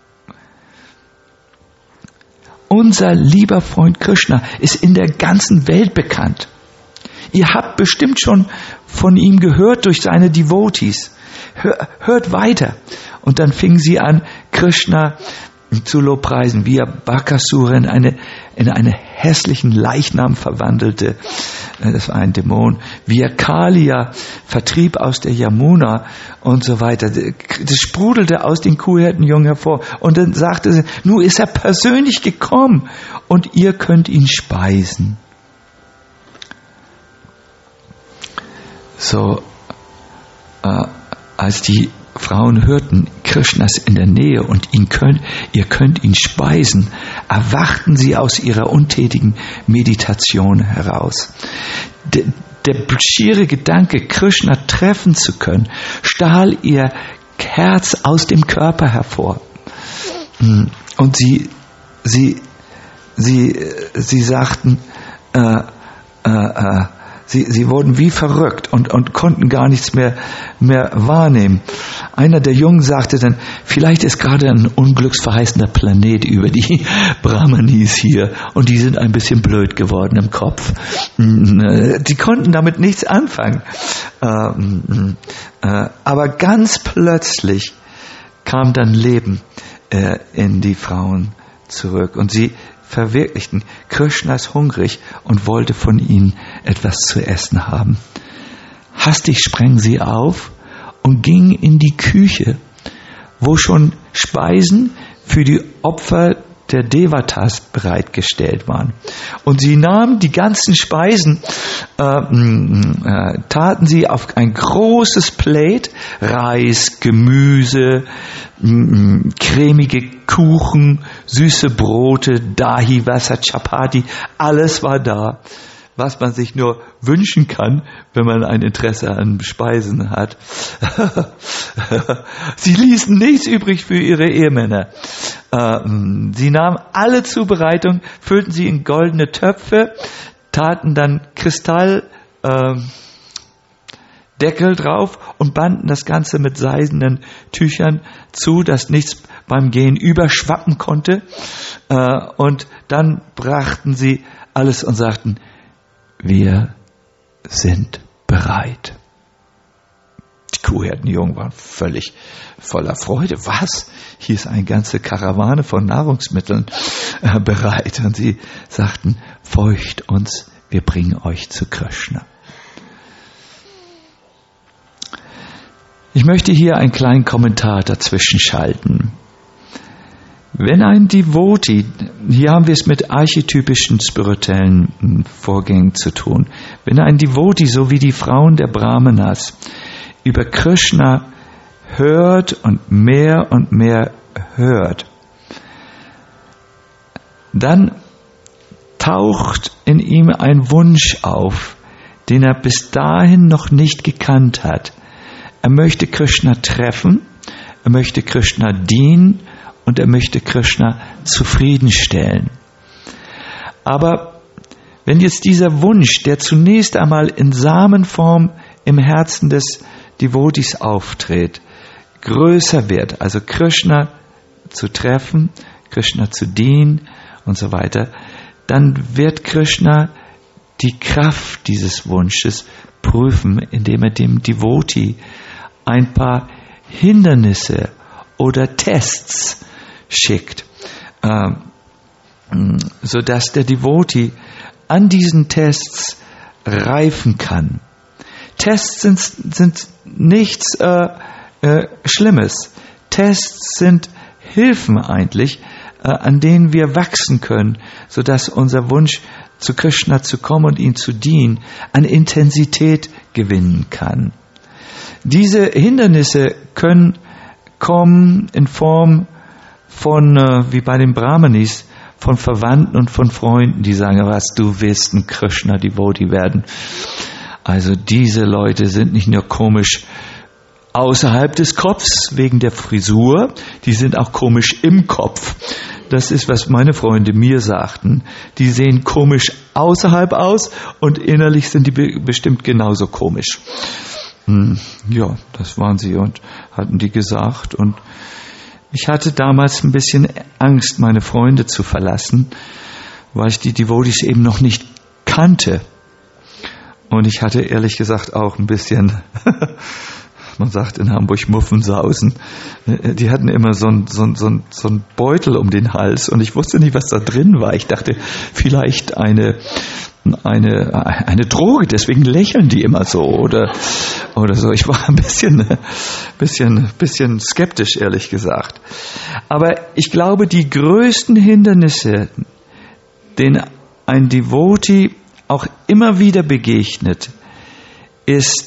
Unser lieber Freund Krishna ist in der ganzen Welt bekannt. Ihr habt bestimmt schon von ihm gehört durch seine Devotees. Hör, hört weiter. Und dann fingen sie an, Krishna zu lobpreisen, wie er Bakasura in, eine, in einen hässlichen Leichnam verwandelte. Das war ein Dämon. Wie er Kalia vertrieb aus der Yamuna und so weiter. Das sprudelte aus den Kuhhirtenjungen hervor. Und dann sagte sie, nun ist er persönlich gekommen und ihr könnt ihn speisen. So, äh, als die Frauen hörten, Krishna ist in der Nähe und ihn könnt, ihr könnt ihn speisen, erwachten sie aus ihrer untätigen Meditation heraus. Der, der schiere Gedanke, Krishna treffen zu können, stahl ihr Herz aus dem Körper hervor. Und sie, sie, sie, sie sagten, äh, äh, äh, Sie, sie wurden wie verrückt und, und konnten gar nichts mehr, mehr wahrnehmen. Einer der Jungen sagte dann, vielleicht ist gerade ein unglücksverheißender Planet über die Brahmanis hier und die sind ein bisschen blöd geworden im Kopf. Die konnten damit nichts anfangen. Aber ganz plötzlich kam dann Leben in die Frauen zurück und sie verwirklichten. Krishna ist hungrig und wollte von ihnen etwas zu essen haben. Hastig sprangen sie auf und gingen in die Küche, wo schon Speisen für die Opfer der Devatas bereitgestellt waren. Und sie nahmen die ganzen Speisen, äh, äh, taten sie auf ein großes Plate, Reis, Gemüse, äh, cremige Kuchen, süße Brote, Dahi, Wasser, Chapati, alles war da, was man sich nur wünschen kann, wenn man ein Interesse an Speisen hat. Sie ließen nichts übrig für ihre Ehemänner. Sie nahmen alle Zubereitungen, füllten sie in goldene Töpfe, taten dann Kristalldeckel drauf und banden das Ganze mit seidenen Tüchern zu, dass nichts beim Gehen überschwappen konnte. Und dann brachten sie alles und sagten, wir sind bereit. Die Kuhhirtenjungen waren völlig voller Freude. Was? Hier ist eine ganze Karawane von Nahrungsmitteln äh, bereit. Und sie sagten, feucht uns, wir bringen euch zu Krishna. Ich möchte hier einen kleinen Kommentar dazwischen schalten. Wenn ein Devotee, hier haben wir es mit archetypischen spirituellen Vorgängen zu tun, wenn ein Devotee, so wie die Frauen der Brahmanas, über Krishna hört und mehr und mehr hört, dann taucht in ihm ein Wunsch auf, den er bis dahin noch nicht gekannt hat. Er möchte Krishna treffen, er möchte Krishna dienen, und er möchte Krishna zufriedenstellen. Aber wenn jetzt dieser Wunsch, der zunächst einmal in Samenform im Herzen des Devotees auftritt, größer wird, also Krishna zu treffen, Krishna zu dienen und so weiter, dann wird Krishna die Kraft dieses Wunsches prüfen, indem er dem Devotee ein paar Hindernisse oder Tests schickt, äh, sodass der Devotee an diesen Tests reifen kann. Tests sind, sind nichts äh, äh, Schlimmes. Tests sind Hilfen eigentlich, äh, an denen wir wachsen können, sodass unser Wunsch, zu Krishna zu kommen und ihm zu dienen, an Intensität gewinnen kann. Diese Hindernisse können kommen in Form von, äh, wie bei den Brahmanis, von Verwandten und von Freunden, die sagen, was, du willst ein Krishna-Devotee werden. Also diese Leute sind nicht nur komisch außerhalb des Kopfs wegen der Frisur, die sind auch komisch im Kopf. das ist, was meine Freunde mir sagten. Die sehen komisch außerhalb aus und innerlich sind die be- bestimmt genauso komisch. Hm, ja, das waren sie und hatten die gesagt. Und ich hatte damals ein bisschen Angst, meine Freunde zu verlassen, weil ich die Devotees eben noch nicht kannte. Und ich hatte ehrlich gesagt auch ein bisschen, man sagt in Hamburg Muffensausen, die hatten immer so ein, so ein, so ein, so ein Beutel um den Hals und ich wusste nicht, was da drin war. Ich dachte, vielleicht eine, eine, eine Droge, deswegen lächeln die immer so oder, oder so. Ich war ein bisschen, bisschen, bisschen skeptisch, ehrlich gesagt. Aber ich glaube, die größten Hindernisse, denen ein Devotee auch immer wieder begegnet, ist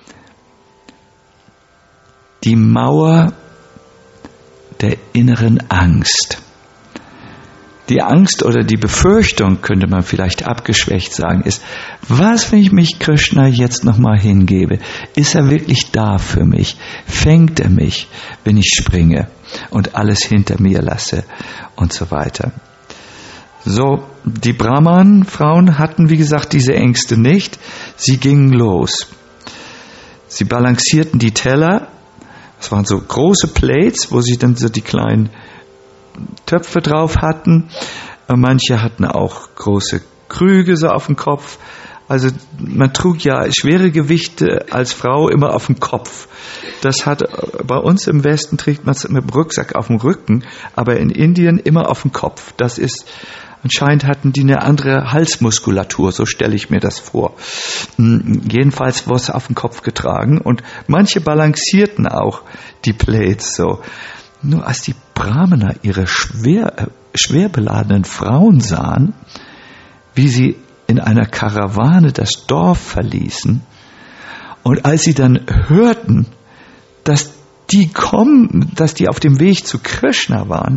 die Mauer der inneren Angst. Die Angst oder die Befürchtung, könnte man vielleicht abgeschwächt sagen, ist, was, wenn ich mich Krishna jetzt nochmal hingebe? Ist er wirklich da für mich? Fängt er mich, wenn ich springe und alles hinter mir lasse und so weiter? So, die Brahman-Frauen hatten, wie gesagt, diese Ängste nicht. Sie gingen los. Sie balancierten die Teller. Das waren so große Plates, wo sie dann so die kleinen Töpfe drauf hatten. Manche hatten auch große Krüge so auf dem Kopf. Also man trug ja schwere Gewichte als Frau immer auf dem Kopf. Das hat bei uns im Westen trägt man es mit dem Rucksack auf dem Rücken, aber in Indien immer auf dem Kopf. Das ist Anscheinend hatten die eine andere Halsmuskulatur, so stelle ich mir das vor. Jedenfalls wurde es auf den Kopf getragen und manche balancierten auch die Plates so. Nur als die Brahmaner ihre schwer, äh, schwer beladenen Frauen sahen, wie sie in einer Karawane das Dorf verließen, und als sie dann hörten, dass die kommen, dass die auf dem Weg zu Krishna waren,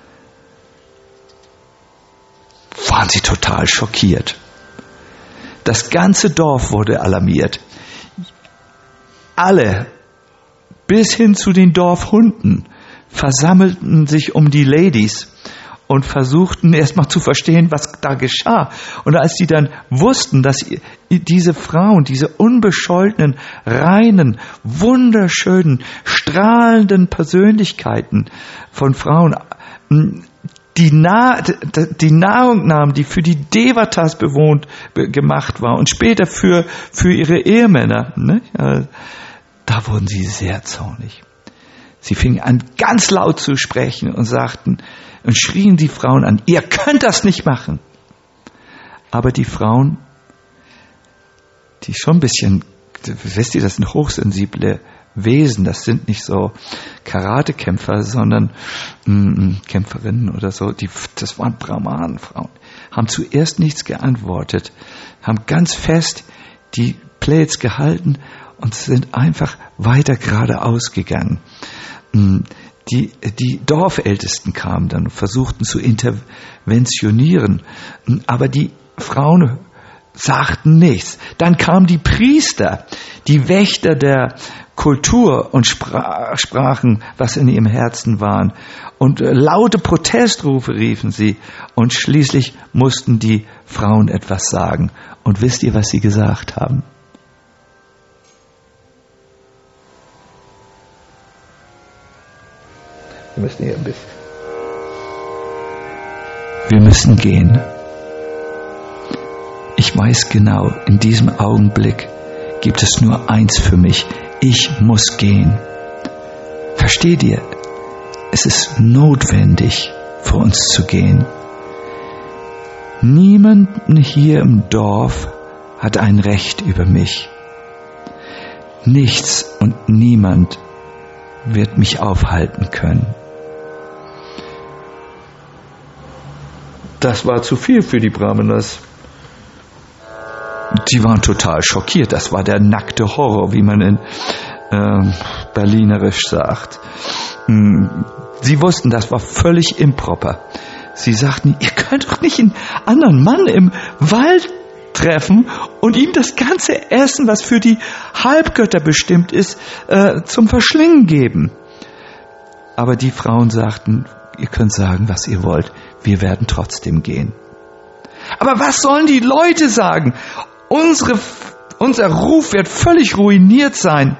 waren sie total schockiert. Das ganze Dorf wurde alarmiert. Alle, bis hin zu den Dorfhunden, versammelten sich um die Ladies und versuchten erstmal zu verstehen, was da geschah. Und als sie dann wussten, dass diese Frauen, diese unbescholtenen, reinen, wunderschönen, strahlenden Persönlichkeiten von Frauen, die, Na- die Nahrung nahmen, die für die Devatas bewohnt gemacht war und später für, für ihre Ehemänner, ne? Da wurden sie sehr zornig. Sie fingen an, ganz laut zu sprechen und sagten und schrien die Frauen an, ihr könnt das nicht machen. Aber die Frauen, die schon ein bisschen, wisst ihr, das sind hochsensible Wesen, das sind nicht so Karatekämpfer, sondern mm, Kämpferinnen oder so, die, das waren Brahmanenfrauen, haben zuerst nichts geantwortet, haben ganz fest die Plates gehalten und sind einfach weiter geradeaus gegangen. Die, die Dorfältesten kamen dann und versuchten zu interventionieren, aber die Frauen sagten nichts. Dann kamen die Priester, die Wächter der Kultur und sprach, sprachen, was in ihrem Herzen waren. Und laute Protestrufe riefen sie. Und schließlich mussten die Frauen etwas sagen. Und wisst ihr, was sie gesagt haben? Wir müssen hier ein bisschen. Wir müssen gehen. Ich weiß genau, in diesem Augenblick gibt es nur eins für mich. Ich muss gehen. Versteht ihr? Es ist notwendig, für uns zu gehen. Niemand hier im Dorf hat ein Recht über mich. Nichts und niemand wird mich aufhalten können. Das war zu viel für die Brahmanas. Die waren total schockiert. Das war der nackte Horror, wie man in äh, Berlinerisch sagt. Sie wussten, das war völlig improper. Sie sagten, ihr könnt doch nicht einen anderen Mann im Wald treffen und ihm das ganze Essen, was für die Halbgötter bestimmt ist, äh, zum Verschlingen geben. Aber die Frauen sagten, ihr könnt sagen, was ihr wollt, wir werden trotzdem gehen. Aber was sollen die Leute sagen? Unsere, unser Ruf wird völlig ruiniert sein.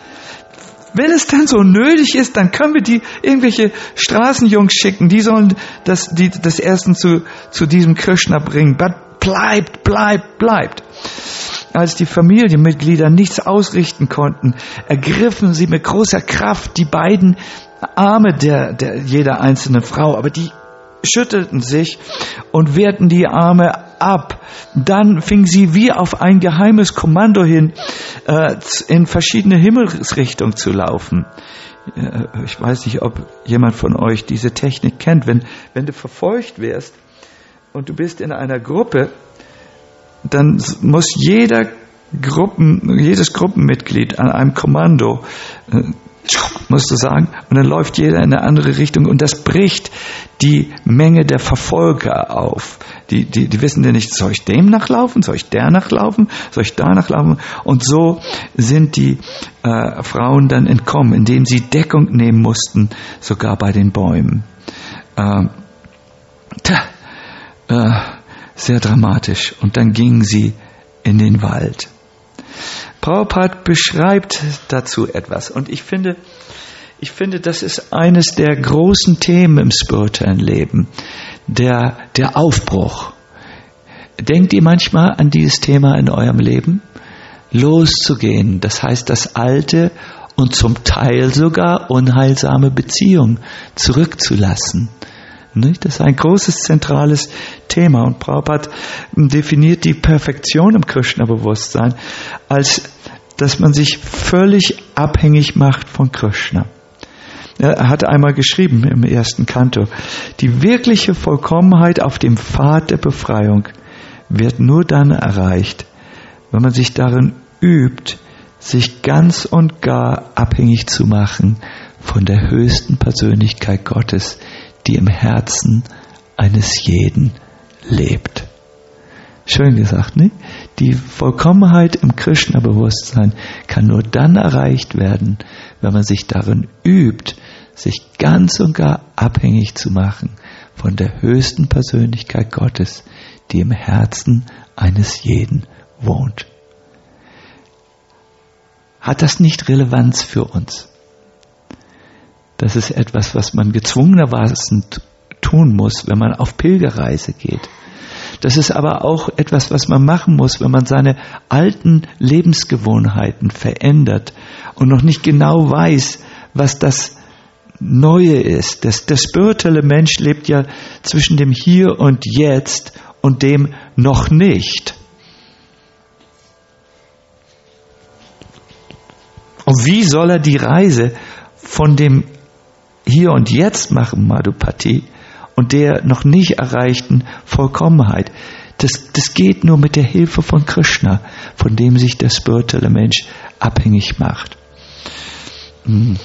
Wenn es dann so nötig ist, dann können wir die irgendwelche Straßenjungs schicken, die sollen das, die, das Ersten zu, zu diesem Krishna bringen. But bleibt, bleibt, bleibt. Als die Familienmitglieder nichts ausrichten konnten, ergriffen sie mit großer Kraft die beiden Arme der, der jeder einzelnen Frau, aber die schüttelten sich und wehrten die Arme ab. Dann fing sie wie auf ein geheimes Kommando hin, äh, in verschiedene Himmelsrichtungen zu laufen. Äh, ich weiß nicht, ob jemand von euch diese Technik kennt. Wenn, wenn du verfolgt wirst und du bist in einer Gruppe, dann muss jeder Gruppen, jedes Gruppenmitglied an einem Kommando äh, musst du sagen, und dann läuft jeder in eine andere Richtung und das bricht die Menge der Verfolger auf. Die, die, die wissen ja nicht, soll ich dem nachlaufen, soll ich der nachlaufen, soll ich da nachlaufen? Und so sind die äh, Frauen dann entkommen, indem sie Deckung nehmen mussten, sogar bei den Bäumen. Äh, tja, äh, sehr dramatisch. Und dann gingen sie in den Wald. Prabhupada beschreibt dazu etwas und ich finde, ich finde, das ist eines der großen Themen im spirituellen Leben, der, der Aufbruch. Denkt ihr manchmal an dieses Thema in eurem Leben? Loszugehen, das heißt das alte und zum Teil sogar unheilsame Beziehung zurückzulassen. Das ist ein großes, zentrales Thema. Und Prabhupada definiert die Perfektion im Krishna-Bewusstsein als, dass man sich völlig abhängig macht von Krishna. Er hat einmal geschrieben im ersten Kanto, die wirkliche Vollkommenheit auf dem Pfad der Befreiung wird nur dann erreicht, wenn man sich darin übt, sich ganz und gar abhängig zu machen von der höchsten Persönlichkeit Gottes, die im Herzen eines jeden lebt. Schön gesagt, ne? Die Vollkommenheit im Krishna-Bewusstsein kann nur dann erreicht werden, wenn man sich darin übt, sich ganz und gar abhängig zu machen von der höchsten Persönlichkeit Gottes, die im Herzen eines jeden wohnt. Hat das nicht Relevanz für uns? Das ist etwas, was man gezwungenermaßen tun muss, wenn man auf Pilgerreise geht. Das ist aber auch etwas, was man machen muss, wenn man seine alten Lebensgewohnheiten verändert und noch nicht genau weiß, was das Neue ist. Das, der spirituelle Mensch lebt ja zwischen dem Hier und Jetzt und dem noch nicht. Und wie soll er die Reise von dem Hier und Jetzt machen, Madhupati, und der noch nicht erreichten Vollkommenheit? Das, das geht nur mit der Hilfe von Krishna, von dem sich der spirituelle Mensch abhängig macht. Hm.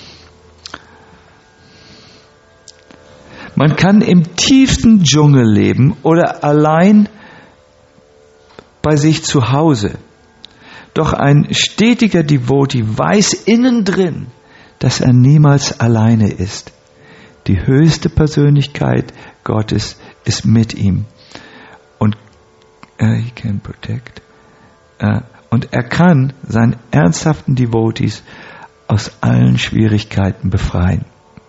Man kann im tiefsten Dschungel leben oder allein bei sich zu Hause. Doch ein stetiger Devotee weiß innen drin, dass er niemals alleine ist. Die höchste Persönlichkeit Gottes ist mit ihm. Und uh, he can protect. Uh, und er kann seinen ernsthaften Devotees aus allen Schwierigkeiten befreien.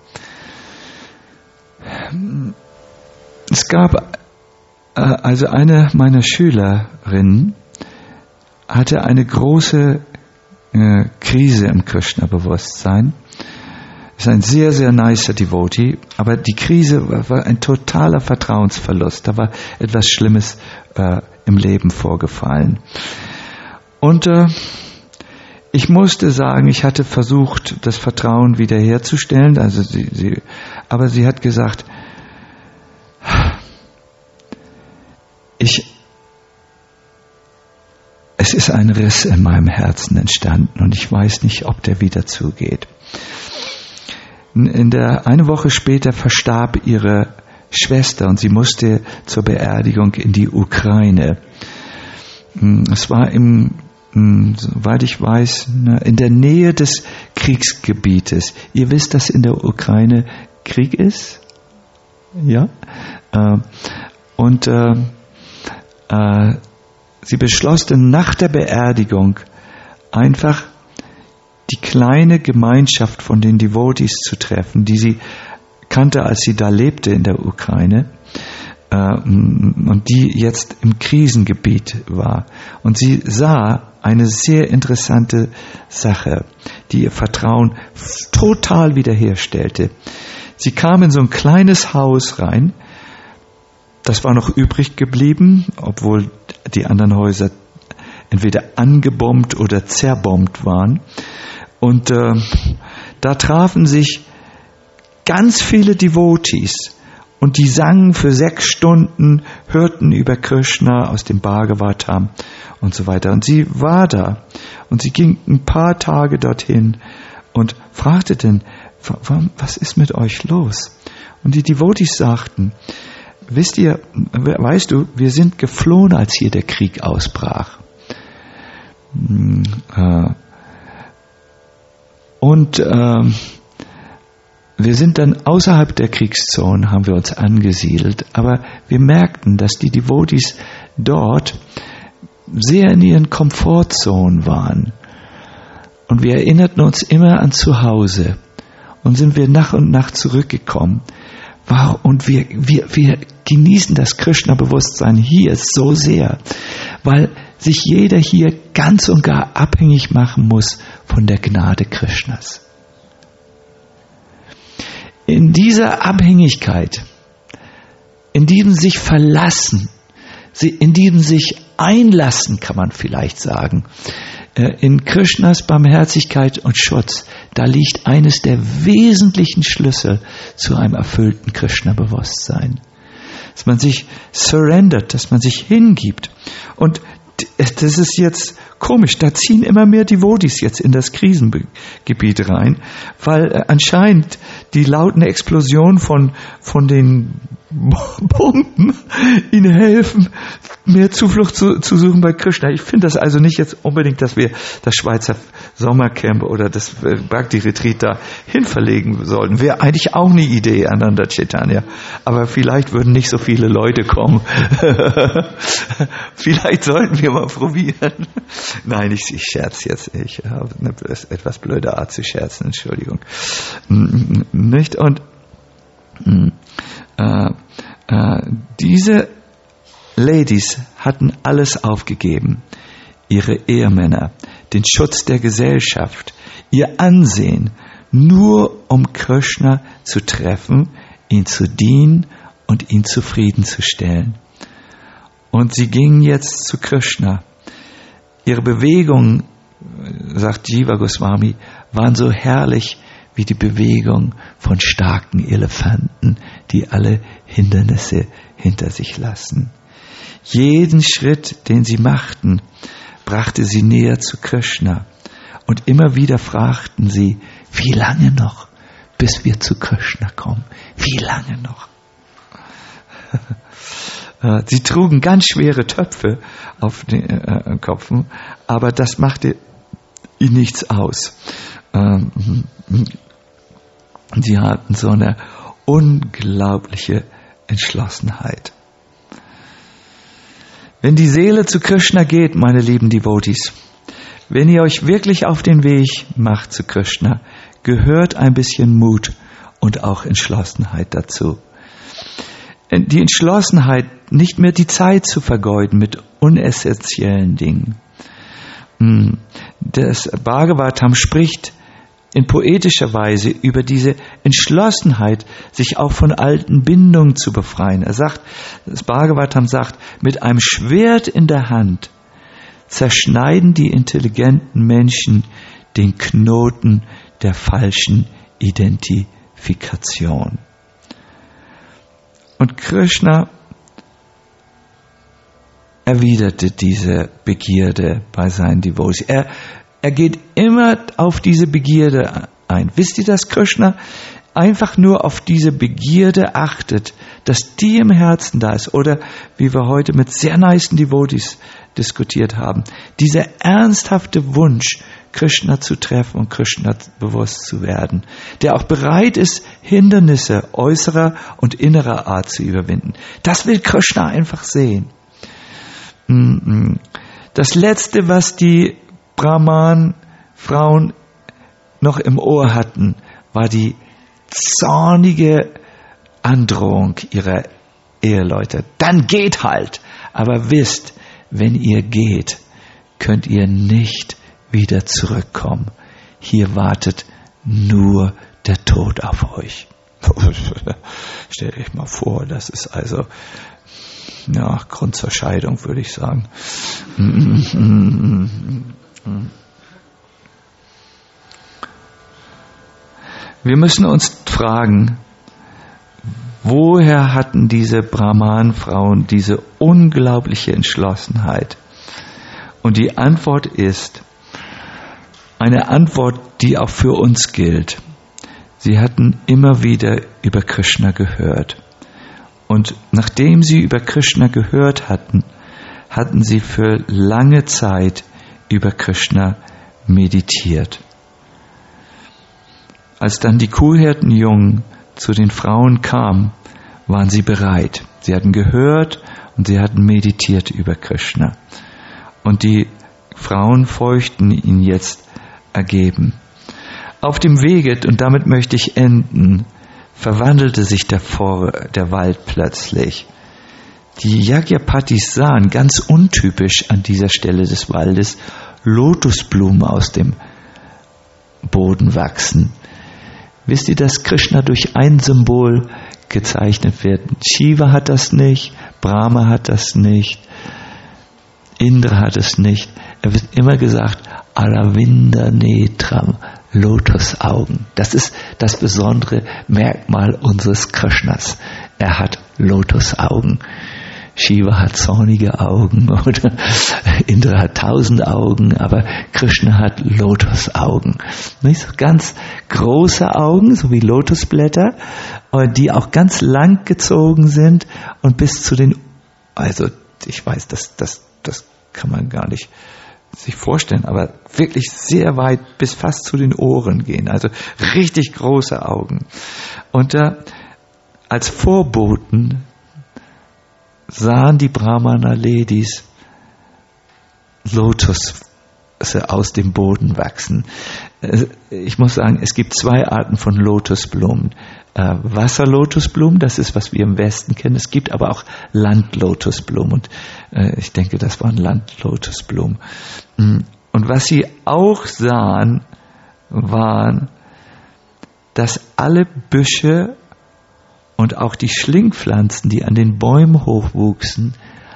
Es gab uh, also eine meiner Schülerinnen hatte eine große uh, Krise im Krishna-Bewusstsein. Ist ein sehr, sehr nicer Devotee, aber die Krise war, war ein totaler Vertrauensverlust. Da war etwas Schlimmes äh, im Leben vorgefallen. Und äh, ich musste sagen, ich hatte versucht, das Vertrauen wiederherzustellen, also sie, sie, aber sie hat gesagt, ich, es ist ein Riss in meinem Herzen entstanden und ich weiß nicht, ob der wieder zugeht. In der, eine Woche später verstarb ihre Schwester und sie musste zur Beerdigung in die Ukraine. Es war im, soweit ich weiß, in der Nähe des Kriegsgebietes. Ihr wisst, dass in der Ukraine Krieg ist? Ja? Äh, und äh, äh, sie beschloss dann nach der Beerdigung einfach die kleine Gemeinschaft von den Devotees zu treffen, die sie kannte, als sie da lebte in der Ukraine, äh, und die jetzt im Krisengebiet war. Und sie sah eine sehr interessante Sache, die ihr Vertrauen total wiederherstellte. Sie kam in so ein kleines Haus rein, das war noch übrig geblieben, obwohl die anderen Häuser entweder angebombt oder zerbombt waren. Und äh, da trafen sich ganz viele Devotees und die sangen für sechs Stunden, hörten über Krishna aus dem Bhagavatam und so weiter. Und sie war da und sie ging ein paar Tage dorthin und fragte dann, was ist mit euch los? Und die Devotees sagten, wisst ihr, weißt du, wir sind geflohen, als hier der Krieg ausbrach. Und äh, wir sind dann außerhalb der Kriegszone, haben wir uns angesiedelt, aber wir merkten, dass die Devotees dort sehr in ihren Komfortzonen waren. Und wir erinnerten uns immer an zu Hause und sind wir nach und nach zurückgekommen. Wow, und wir, wir, wir genießen das Krishna-Bewusstsein hier so sehr, weil sich jeder hier ganz und gar abhängig machen muss von der Gnade Krishnas. In dieser Abhängigkeit, in diesem sich verlassen, in diesem sich einlassen, kann man vielleicht sagen, in Krishnas Barmherzigkeit und Schutz, da liegt eines der wesentlichen Schlüssel zu einem erfüllten Krishna-Bewusstsein. Dass man sich surrendert, dass man sich hingibt. Und das ist jetzt komisch, da ziehen immer mehr Devotees jetzt in das Krisengebiet rein, weil anscheinend die lauten Explosionen von, von den Bomben ihnen helfen, mehr Zuflucht zu, zu suchen bei Krishna. Ich finde das also nicht jetzt unbedingt, dass wir das Schweizer Sommercamp oder das Bhakti-Retreat da hinverlegen sollten. Wäre eigentlich auch eine Idee, Ananda Chaitanya. Aber vielleicht würden nicht so viele Leute kommen. Vielleicht sollten wir mal probieren. Nein, ich, ich scherze jetzt. Ich habe eine etwas blöde Art zu scherzen, Entschuldigung. Nicht? Und äh, äh, diese Ladies hatten alles aufgegeben. Ihre Ehemänner, den Schutz der Gesellschaft, ihr Ansehen, nur um Krishna zu treffen, ihn zu dienen und ihn zufriedenzustellen. Und sie gingen jetzt zu Krishna. Ihre Bewegungen, sagt Jiva Goswami, waren so herrlich wie die Bewegung von starken Elefanten, die alle Hindernisse hinter sich lassen. Jeden Schritt, den sie machten, brachte sie näher zu Krishna. Und immer wieder fragten sie, wie lange noch, bis wir zu Krishna kommen? Wie lange noch? Sie trugen ganz schwere Töpfe auf den äh, Kopfen, aber das machte ihnen nichts aus. Ähm, sie hatten so eine unglaubliche Entschlossenheit. Wenn die Seele zu Krishna geht, meine lieben Devotees, wenn ihr euch wirklich auf den Weg macht zu Krishna, gehört ein bisschen Mut und auch Entschlossenheit dazu. Die Entschlossenheit, nicht mehr die Zeit zu vergeuden mit unessentiellen Dingen. Das Bhagavatam spricht in poetischer Weise über diese Entschlossenheit, sich auch von alten Bindungen zu befreien. Er sagt, das Bhagavatam sagt, mit einem Schwert in der Hand zerschneiden die intelligenten Menschen den Knoten der falschen Identifikation. Und Krishna erwiderte diese Begierde bei seinen Devotees. Er, er geht immer auf diese Begierde ein. Wisst ihr, dass Krishna einfach nur auf diese Begierde achtet, dass die im Herzen da ist? Oder wie wir heute mit sehr nicen Devotees diskutiert haben, dieser ernsthafte Wunsch, Krishna zu treffen und Krishna bewusst zu werden. Der auch bereit ist, Hindernisse äußerer und innerer Art zu überwinden. Das will Krishna einfach sehen. Das Letzte, was die Brahman-Frauen noch im Ohr hatten, war die zornige Androhung ihrer Eheleute. Dann geht halt. Aber wisst, wenn ihr geht, könnt ihr nicht wieder zurückkommen. Hier wartet nur der Tod auf euch. Stellt euch mal vor, das ist also ja, Grund zur Scheidung, würde ich sagen. Wir müssen uns fragen, woher hatten diese Brahman-Frauen diese unglaubliche Entschlossenheit? Und die Antwort ist eine Antwort, die auch für uns gilt. Sie hatten immer wieder über Krishna gehört. Und nachdem sie über Krishna gehört hatten, hatten sie für lange Zeit über Krishna meditiert. Als dann die Kuhhirtenjungen zu den Frauen kamen, waren sie bereit. Sie hatten gehört und sie hatten meditiert über Krishna. Und die Frauen feuchten ihn jetzt ergeben. Auf dem Wege, und damit möchte ich enden, verwandelte sich der, Vor- der Wald plötzlich. Die Yajnapatis sahen ganz untypisch an dieser Stelle des Waldes Lotusblumen aus dem Boden wachsen. Wisst ihr, dass Krishna durch ein Symbol gezeichnet wird? Shiva hat das nicht, Brahma hat das nicht, Indra hat es nicht. Er wird immer gesagt, Aravinda Netram, Lotusaugen. Das ist das besondere Merkmal unseres Krishnas. Er hat Lotusaugen. Shiva hat zornige Augen oder Indra hat tausend Augen, aber Krishna hat Lotusaugen. Nicht? Ganz große Augen, so wie Lotusblätter, die auch ganz lang gezogen sind und bis zu den, also ich weiß, das, das, das kann man gar nicht sich vorstellen, aber wirklich sehr weit bis fast zu den Ohren gehen, also richtig große Augen. Und da als Vorboten sahen die Brahmana-Ladies Lotus aus dem Boden wachsen. Ich muss sagen, es gibt zwei Arten von Lotusblumen. Wasserlotusblumen, das ist, was wir im Westen kennen. Es gibt aber auch Landlotusblumen. Und ich denke, das waren Landlotusblumen. Und was sie auch sahen, waren, dass alle Büsche und auch die Schlingpflanzen, die an den Bäumen hochwuchsen,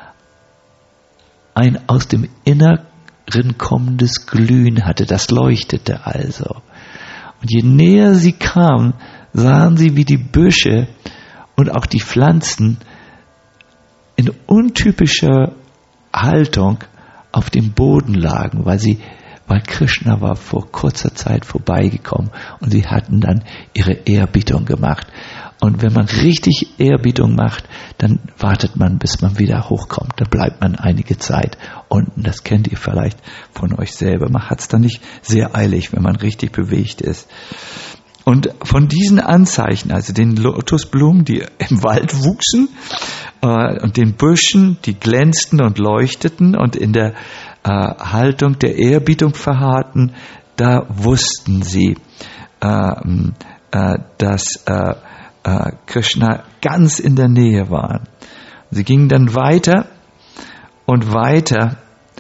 ein aus dem Inneren kommendes Glühen hatte. Das leuchtete also. Und je näher sie kamen, sahen sie, wie die Büsche und auch die Pflanzen in untypischer Haltung auf dem Boden lagen, weil sie, weil Krishna war vor kurzer Zeit vorbeigekommen und sie hatten dann ihre Ehrerbietung gemacht. Und wenn man richtig Ehrerbietung macht, dann wartet man, bis man wieder hochkommt. Dann bleibt man einige Zeit unten. Das kennt ihr vielleicht von euch selber. Man hat es dann nicht sehr eilig, wenn man richtig bewegt ist. Und von diesen Anzeichen, also den Lotusblumen, die im Wald wuchsen, äh, und den Büschen, die glänzten und leuchteten und in der äh, Haltung der Ehrerbietung verharrten, da wussten sie, äh, äh, dass äh, äh, Krishna ganz in der Nähe war. Sie gingen dann weiter und weiter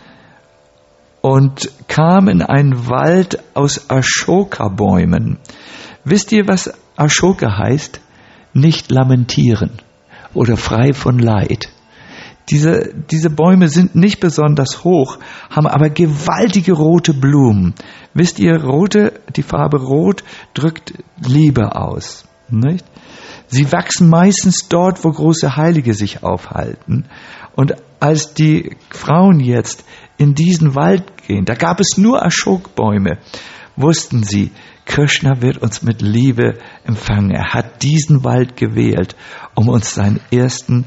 und kamen in einen Wald aus Ashoka-Bäumen. Wisst ihr, was Ashoka heißt? Nicht lamentieren oder frei von Leid. Diese, diese Bäume sind nicht besonders hoch, haben aber gewaltige rote Blumen. Wisst ihr, rote, die Farbe Rot drückt Liebe aus. Nicht? Sie wachsen meistens dort, wo große Heilige sich aufhalten. Und als die Frauen jetzt in diesen Wald gehen, da gab es nur Ashok-Bäume, wussten sie, Krishna wird uns mit Liebe empfangen. Er hat diesen Wald gewählt, um uns seinen ersten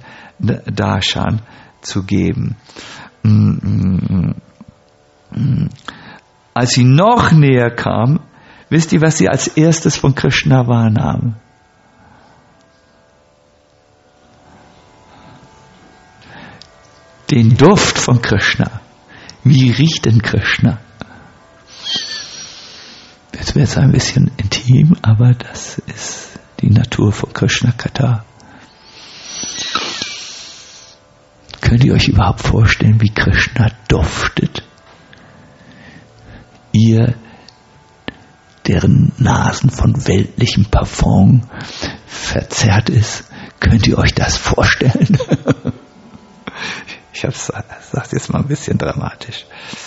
Darshan zu geben. als sie noch näher kam, wisst ihr, was sie als erstes von Krishna wahrnahm? Den Duft von Krishna. Wie riecht denn Krishna? Jetzt wird es ein bisschen intim, aber das ist die Natur von Krishna Katha. Könnt ihr euch überhaupt vorstellen, wie Krishna duftet? Ihr, deren Nasen von weltlichem Parfum verzerrt ist, könnt ihr euch das vorstellen? Ich habe es jetzt mal ein bisschen dramatisch.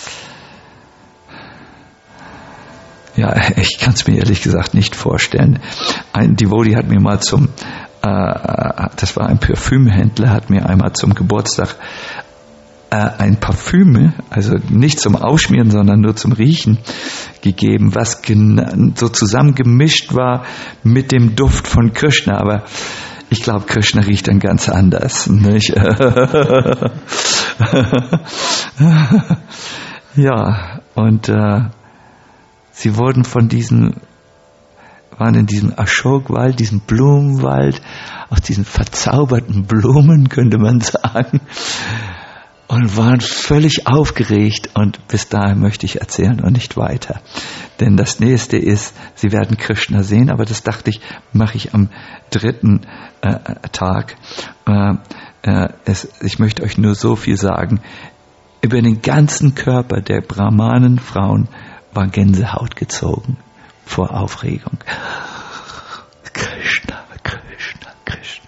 Ja, ich kann es mir ehrlich gesagt nicht vorstellen. Ein Devotee hat mir mal zum, äh, das war ein Parfümhändler, hat mir einmal zum Geburtstag äh, ein Parfüm, also nicht zum Ausschmieren, sondern nur zum Riechen gegeben, was gen- so zusammengemischt war mit dem Duft von Krishna. Aber ich glaube, Krishna riecht dann ganz anders, nicht? Ja, und äh, sie wurden von diesen, waren in diesem Ashok-Wald, diesem Blumenwald, aus diesen verzauberten Blumen, könnte man sagen, und waren völlig aufgeregt. Und bis dahin möchte ich erzählen und nicht weiter. Denn das nächste ist, sie werden Krishna sehen, aber das dachte ich, mache ich am dritten äh, Tag. Äh, äh, es, ich möchte euch nur so viel sagen. Über den ganzen Körper der Brahmanenfrauen war Gänsehaut gezogen vor Aufregung. Krishna, Krishna, Krishna.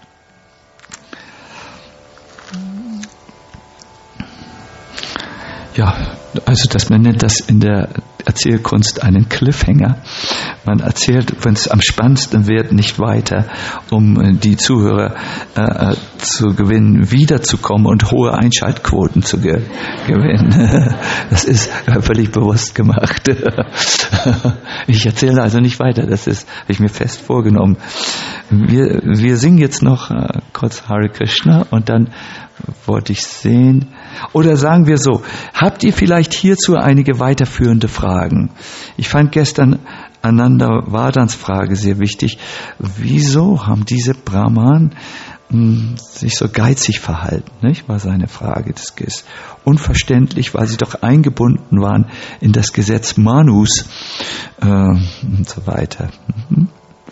Ja, also das, man nennt das in der Erzählkunst einen Cliffhanger. Man erzählt, wenn es am spannendsten wird, nicht weiter, um die Zuhörer äh, zu gewinnen, wiederzukommen und hohe Einschaltquoten zu ge- gewinnen. Das ist völlig bewusst gemacht. Ich erzähle also nicht weiter, das ist, habe ich mir fest vorgenommen. Wir, wir singen jetzt noch äh, kurz Hare Krishna und dann wollte ich sehen. Oder sagen wir so, habt ihr vielleicht hierzu einige weiterführende Fragen? Ich fand gestern Ananda Vardans Frage sehr wichtig. Wieso haben diese Brahmanen mh, sich so geizig verhalten? Nicht? War seine Frage. Das ist unverständlich, weil sie doch eingebunden waren in das Gesetz Manus äh, und so weiter. Mhm.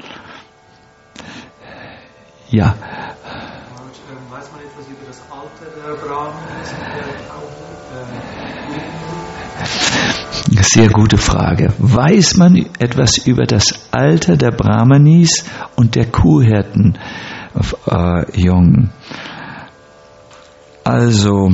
Ja. Weiß man etwas über das Alter der Brahmanen? Sehr gute Frage. Weiß man etwas über das Alter der Brahmanis und der Kuhhirten äh, Jungen? Also,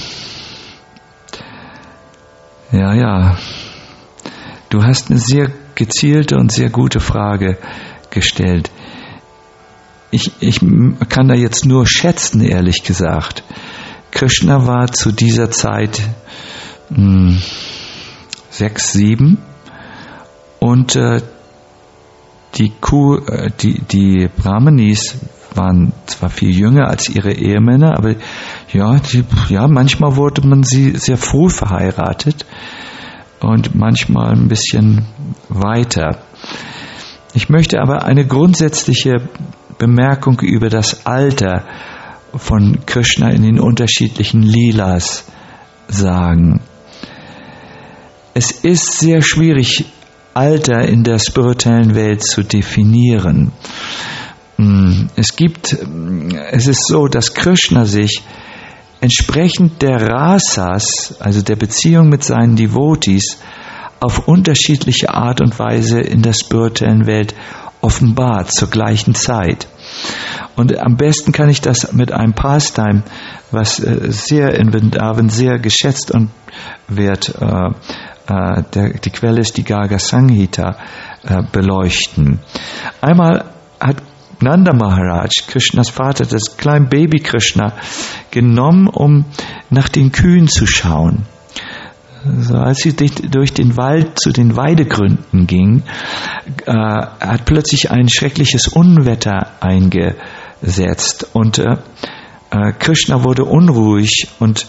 ja, ja, du hast eine sehr gezielte und sehr gute Frage gestellt. Ich, ich kann da jetzt nur schätzen, ehrlich gesagt. Krishna war zu dieser Zeit mh, sechs, sieben und äh, die Kuh, äh, die, die Brahmanis waren zwar viel jünger als ihre Ehemänner, aber ja, die, ja, manchmal wurde man sie sehr früh verheiratet und manchmal ein bisschen weiter. Ich möchte aber eine grundsätzliche Bemerkung über das Alter von Krishna in den unterschiedlichen Lilas sagen. Es ist sehr schwierig, Alter in der spirituellen Welt zu definieren. Es gibt, es ist so, dass Krishna sich entsprechend der Rasas, also der Beziehung mit seinen Devotees, auf unterschiedliche Art und Weise in der spirituellen Welt offenbart zur gleichen Zeit. Und am besten kann ich das mit einem Pastime, was sehr in Vrindavan sehr geschätzt und wird, äh, äh, der, die Quelle ist die Garga Samhita, äh, beleuchten. Einmal hat Nanda Maharaj, Krishnas Vater, das kleine Baby Krishna, genommen, um nach den Kühen zu schauen. Also als sie durch den Wald zu den Weidegründen ging, äh, hat plötzlich ein schreckliches Unwetter eingesetzt und äh, Krishna wurde unruhig und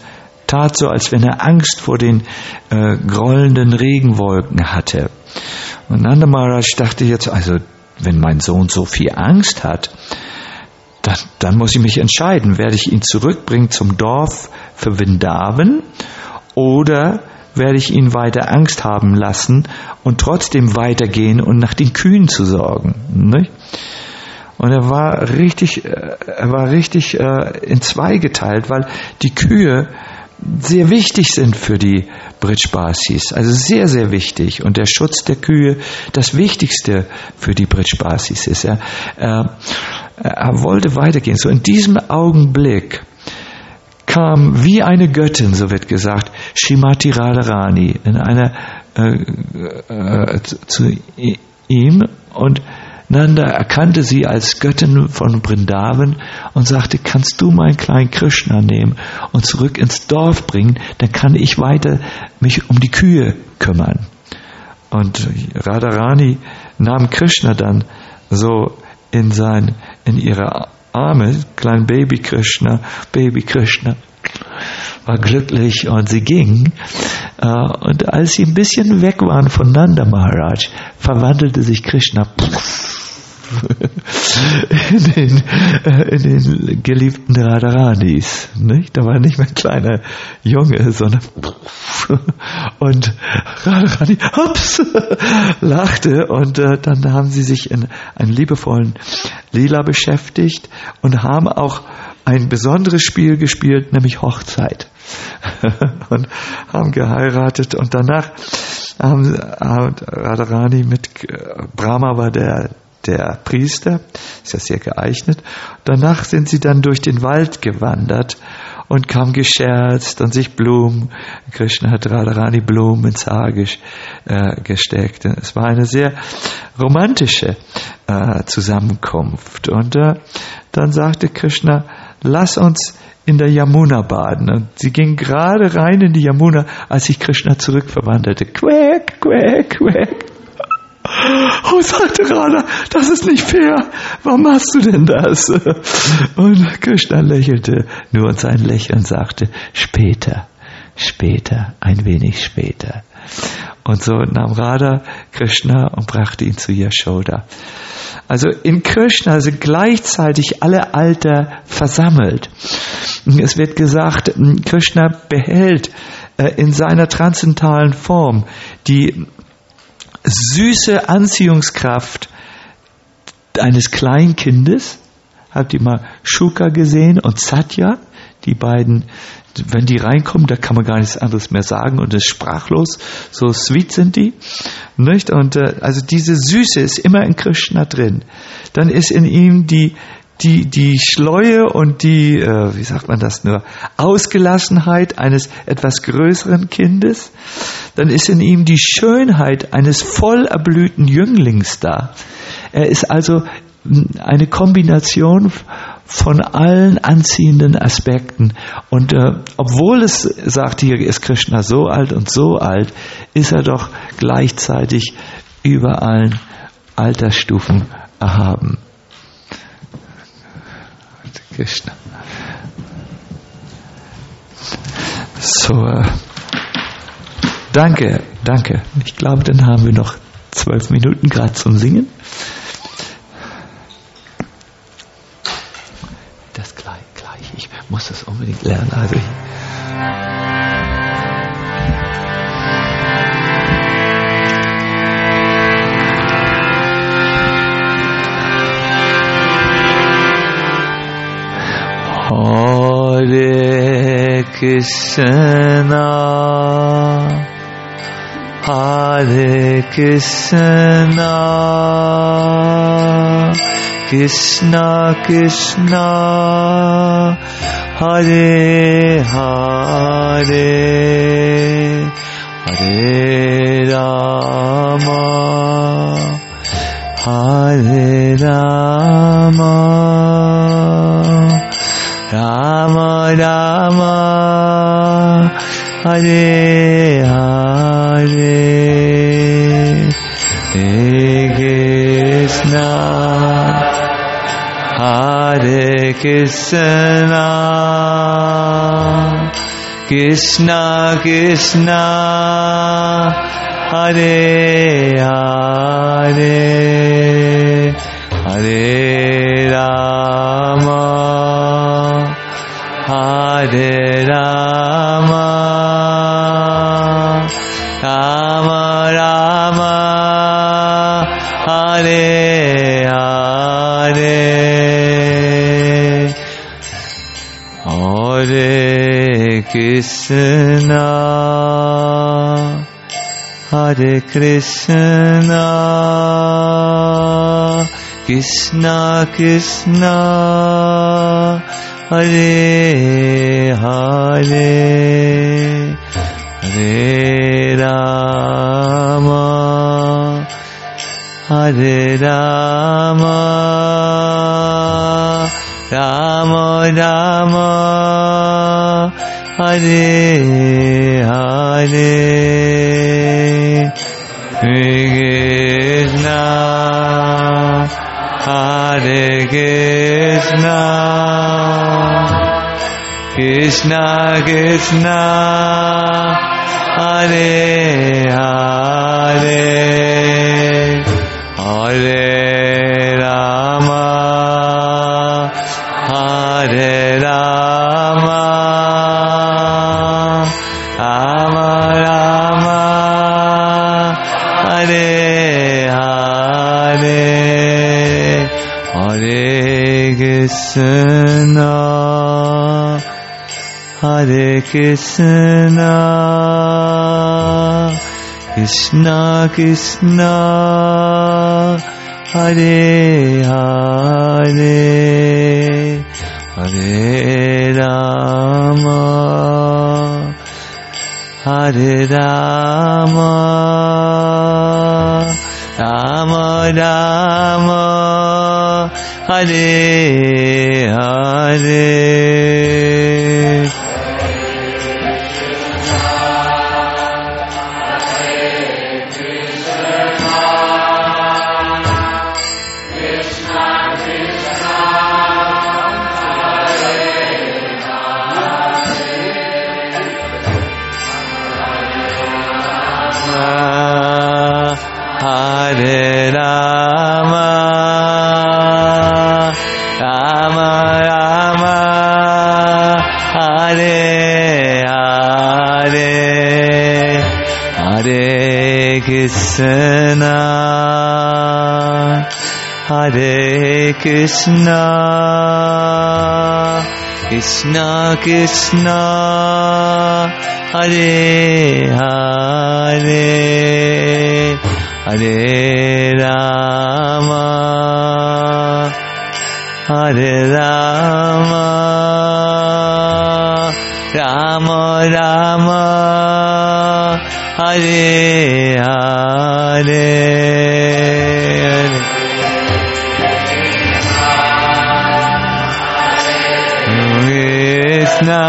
tat so, als wenn er Angst vor den äh, grollenden Regenwolken hatte. Und Nanda Maharaj dachte jetzt, also wenn mein Sohn so viel Angst hat, dann, dann muss ich mich entscheiden, werde ich ihn zurückbringen zum Dorf für Vrindavan oder werde ich ihn weiter Angst haben lassen und trotzdem weitergehen und nach den Kühen zu sorgen. Nicht? Und er war richtig, er war richtig äh, in zwei geteilt, weil die Kühe sehr wichtig sind für die Brijbasis, also sehr, sehr wichtig. Und der Schutz der Kühe das Wichtigste für die Brijbasis ist. Er, er, er wollte weitergehen. So in diesem Augenblick kam wie eine Göttin, so wird gesagt, Srimati Radharani in einer äh, äh, zu ihm, und Nanda erkannte sie als Göttin von Vrindavan und sagte, kannst du meinen kleinen Krishna nehmen und zurück ins Dorf bringen, dann kann ich weiter mich um die Kühe kümmern. Und Radharani nahm Krishna dann so in sein, in ihre Arme, klein Baby Krishna, Baby Krishna, war glücklich und sie ging. Und als sie ein bisschen weg waren von Nanda Maharaj, verwandelte sich Krishna in den, in den geliebten Radharanis. Nicht? Da war nicht mehr ein kleiner Junge, sondern und Radharani ups, lachte, und äh, dann haben sie sich in einen liebevollen Lila beschäftigt und haben auch ein besonderes Spiel gespielt, nämlich Hochzeit. Und haben geheiratet, und danach haben Radharani mit Brahma war der der Priester, ist ja sehr geeignet. Danach sind sie dann durch den Wald gewandert und haben gescherzt und sich Blumen, Krishna hat Radharani Blumen ins Haar äh, gesteckt. Es war eine sehr romantische äh, Zusammenkunft. Und äh, dann sagte Krishna, lass uns in der Yamuna baden. Und sie ging gerade rein in die Yamuna, als sich Krishna zurückverwandelte. Quäk, quäk, quäk. Oh, sagte Radha, das ist nicht fair. Warum machst du denn das? Und Krishna lächelte nur, und sein Lächeln sagte, später, später, ein wenig später. Und so nahm Radha Krishna und brachte ihn zu Yashoda. Also in Krishna sind gleichzeitig alle Alter versammelt. Es wird gesagt, Krishna behält in seiner transzendentalen Form die süße Anziehungskraft eines kleinen Kindes. Habt ihr mal Shuka gesehen und Satya? Die beiden, wenn die reinkommen, da kann man gar nichts anderes mehr sagen und ist sprachlos. So sweet sind die. Nicht? Und äh, also diese Süße ist immer in Krishna drin. Dann ist in ihm die die die Schleue und die, äh, wie sagt man das nur, Ausgelassenheit eines etwas größeren Kindes. Dann ist in ihm die Schönheit eines voll erblühten Jünglings da. Er ist also eine Kombination von allen anziehenden Aspekten. Und äh, obwohl es sagt, hier ist Krishna so alt und so alt, ist er doch gleichzeitig über allen Altersstufen erhaben. Krishna. So, äh, danke, danke. Ich glaube, dann haben wir noch zwölf Minuten gerade zum Singen. Das gleich, gleich. Ich muss das unbedingt lernen. Also ich Hare Krishna, Hare Krishna, Krishna Krishna, Hare Hare, Hare Rama, Hare Rama, Rama Rama, Hare Hare, Hare Krishna, Hare Krishna, Krishna Krishna Hare Hare Hare Rama Hare Rama Rama Rama Hare Hare Hare Krishna Hare Krishna Krishna Krishna Hare Hare Hare Rama Hare Rama Rama Rama Hare Hare Krishna Hare Krishna Krishna Krishna Hare Hare Hare Rama Hare Rama Rama Rama Hare Hare Hare Krishna Hare Krishna Krishna Krishna Hare Hare Hare Rama Hare Rama Rama Rama Hare Hare Hare Rama Rama Rama Hare Hare Hare Krishna Hare Krishna Krishna Krishna Hare Hare Hare Rama Hare Rama Rama Rama Hare Hare Krishna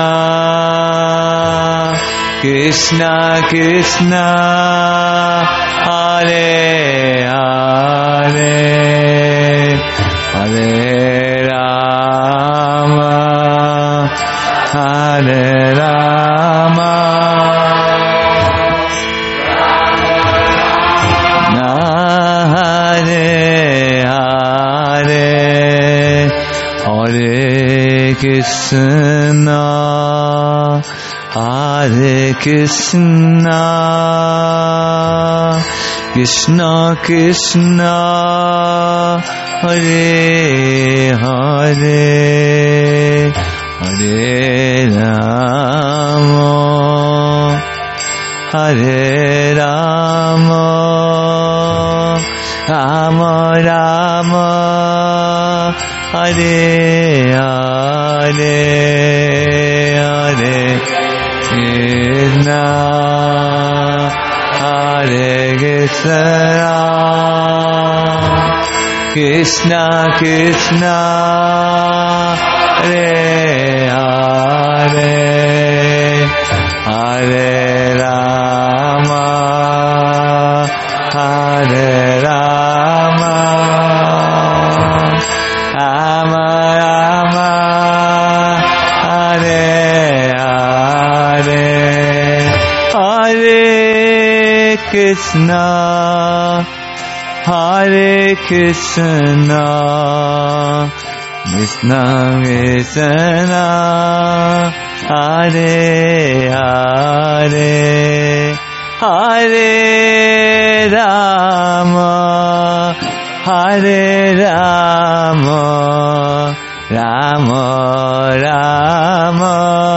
Krishna Krishna Hare Hare Hare Rama Hare Rama Hare Hare Hare Krishna Hare Krishna Krishna Krishna Hare Hare Hare Rama Hare Rama Rama Rama Hare Hare Hare Krishna Hare Krishna Krishna Krishna Hare Hare Hare Rama Hare Rama Rama Rama Hare Hare Krishna, Hare Krishna, Krishna Krishna, Hare Hare, Hare Rama, Hare Rama, Rama Rama,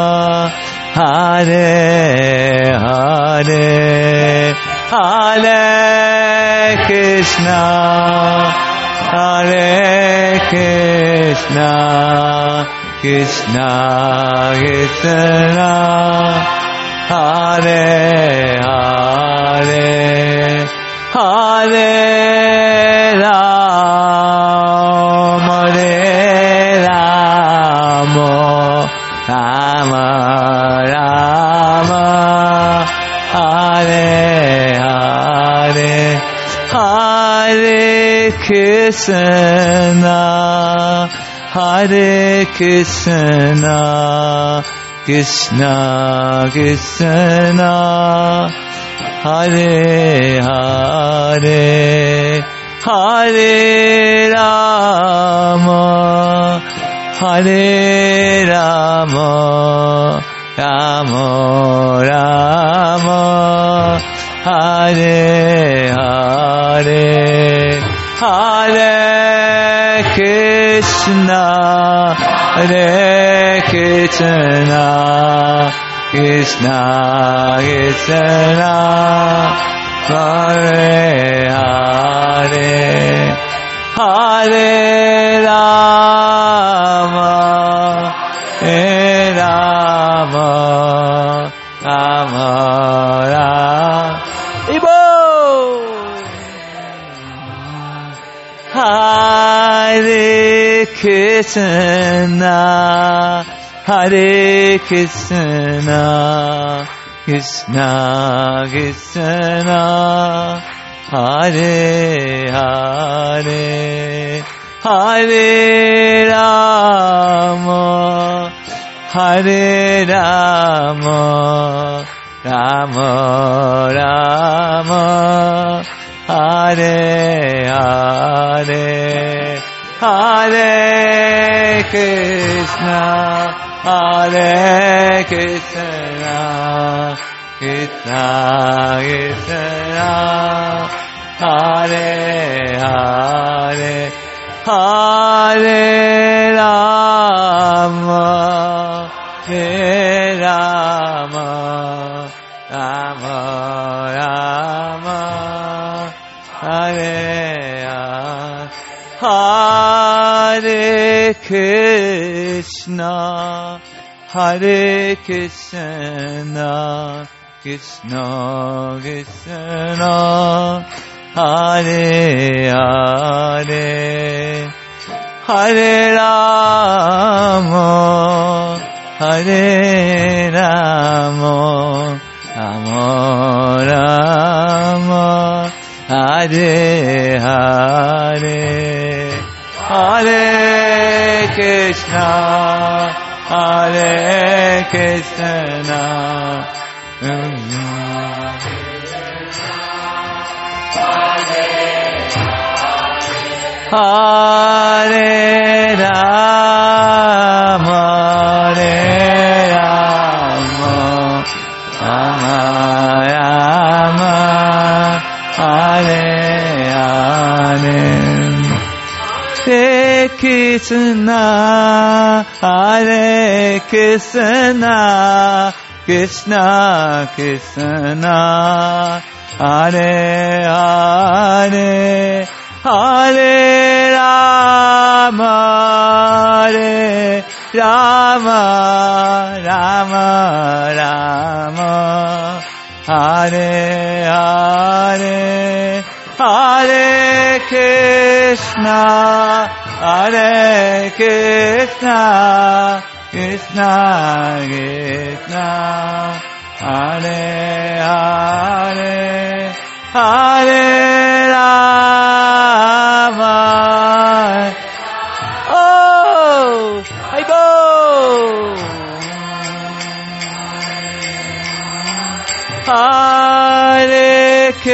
Hare Hare, Hare Krishna, Hare Krishna, Krishna Krishna, Hare Hare, Hare Rama, Hare Rama, Rama Rama, Hare Hare, Hare Krishna, Hare Krishna, Krishna Krishna, Hare Hare, Hare Rama, Hare Rama, Rama Rama, Hare Hare, Hare Krishna, Hare Krishna, Krishna Krishna, Hare Hare, Hare Rama, Hare Rama, Rama Rama, Ibo, Hare Krishna, Hare Krishna, Krishna Krishna, Hare Hare, Hare Rama, Hare Rama, Rama Rama, Hare Hare, Hare Krishna, Hare Krishna, Krishna Krishna, Hare Hare, Hare Rama, Hare Rama, Rama Rama, Hare Hare, Hare Krishna, Hare Krishna, Krishna Krishna, Hare Hare, Hare Rama, Hare Rama, Rama Rama, Hare Hare, Hare Krishna, Hare Krishna, Hare Rama, Hare Rama, Rama Rama, Hare Hare, Hare Krishna, Hare Krishna, Krishna Krishna, Hare Hare, Hare Rama, Hare Rama, Rama Rama, Hare Hare, Hare Krishna, Hare Krishna, Krishna Krishna, Hare Hare, Hare Rama. Oh, I go. Hare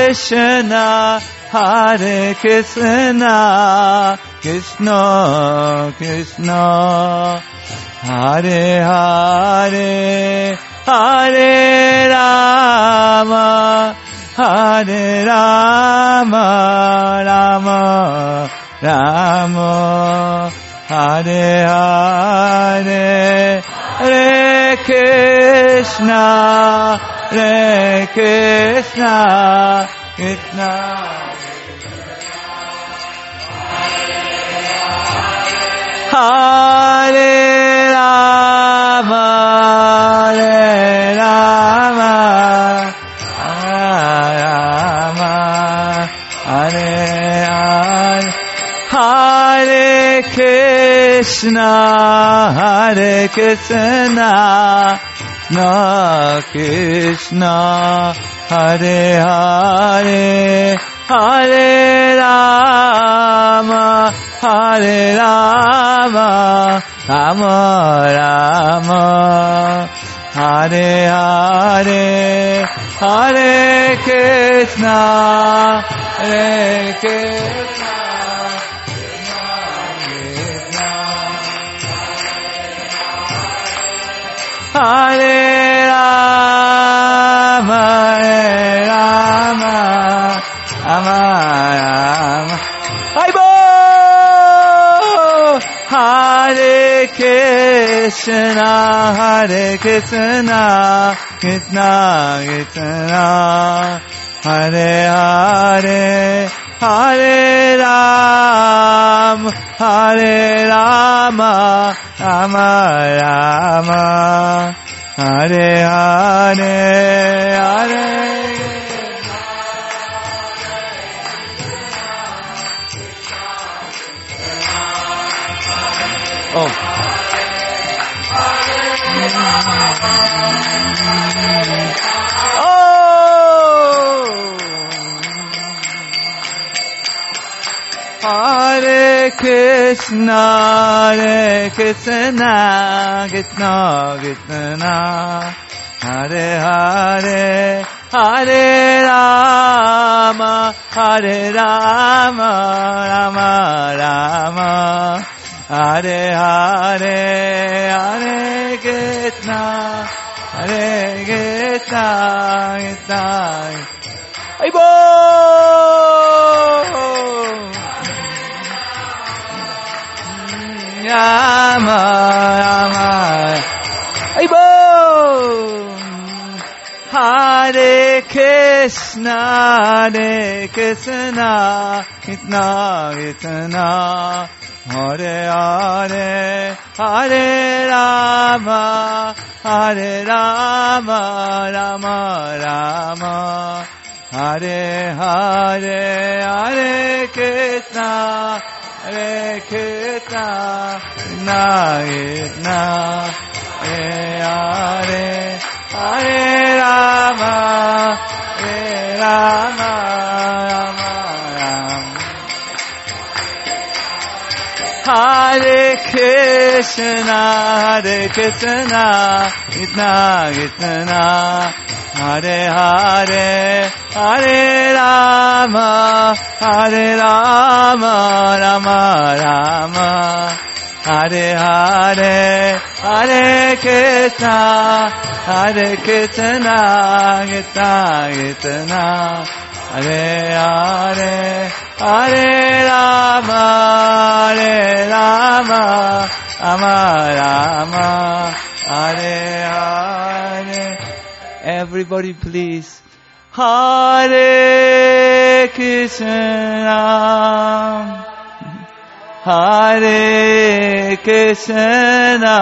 Krishna, Hare Krishna, Krishna Krishna, Hare Hare, Hare Rama, Hare Rama, Rama Rama, Hare Hare, Hare Krishna, Hare Krishna, Krishna Hare Rama, Hare Rama, Rama Hare Hare, Hare Krishna, Hare Krishna, Na Krishna, Hare Hare, Hare Rama, Hare Rama, Rama Rama, Hare Hare, Hare Krishna, Hare Krishna, Hare Rama, Hare Rama, Rama Rama, Aibo! Hare Krishna, Hare Krishna, Krishna Krishna, Hare Hare, Hare Rama, Hare Rama, Rama Rama, Hare Hare, Hare Oh. Oh. Hare Krishna, Hare Krishna, Krishna Krishna, Hare Hare, Hare Rama, Hare Rama, Rama Rama, Hare Hare, Hare Krishna, Hare Krishna, Krishna Aibo! Rama Rama Aibo! Hare Krishna, Hare Krishna, Krishna Krishna, Hare Hare, Hare Rama, Hare Rama, Rama Rama, Hare Hare, Hare Krishna, Hare Krishna, Krishna Krishna, Hare Hare, Hare Rama, Hare Rama, Rama Rama, Hare Krishna, Hare Krishna, Krishna Krishna, Hare Hare, Hare Rama, Hare Rama, Rama Rama, Hare Hare, Hare Krishna, Hare Krishna, Krishna Krishna, Hare Hare, Hare Rama, Hare Rama, Rama Rama, Hare Hare. Everybody please. Hare Krishna, Hare Krishna,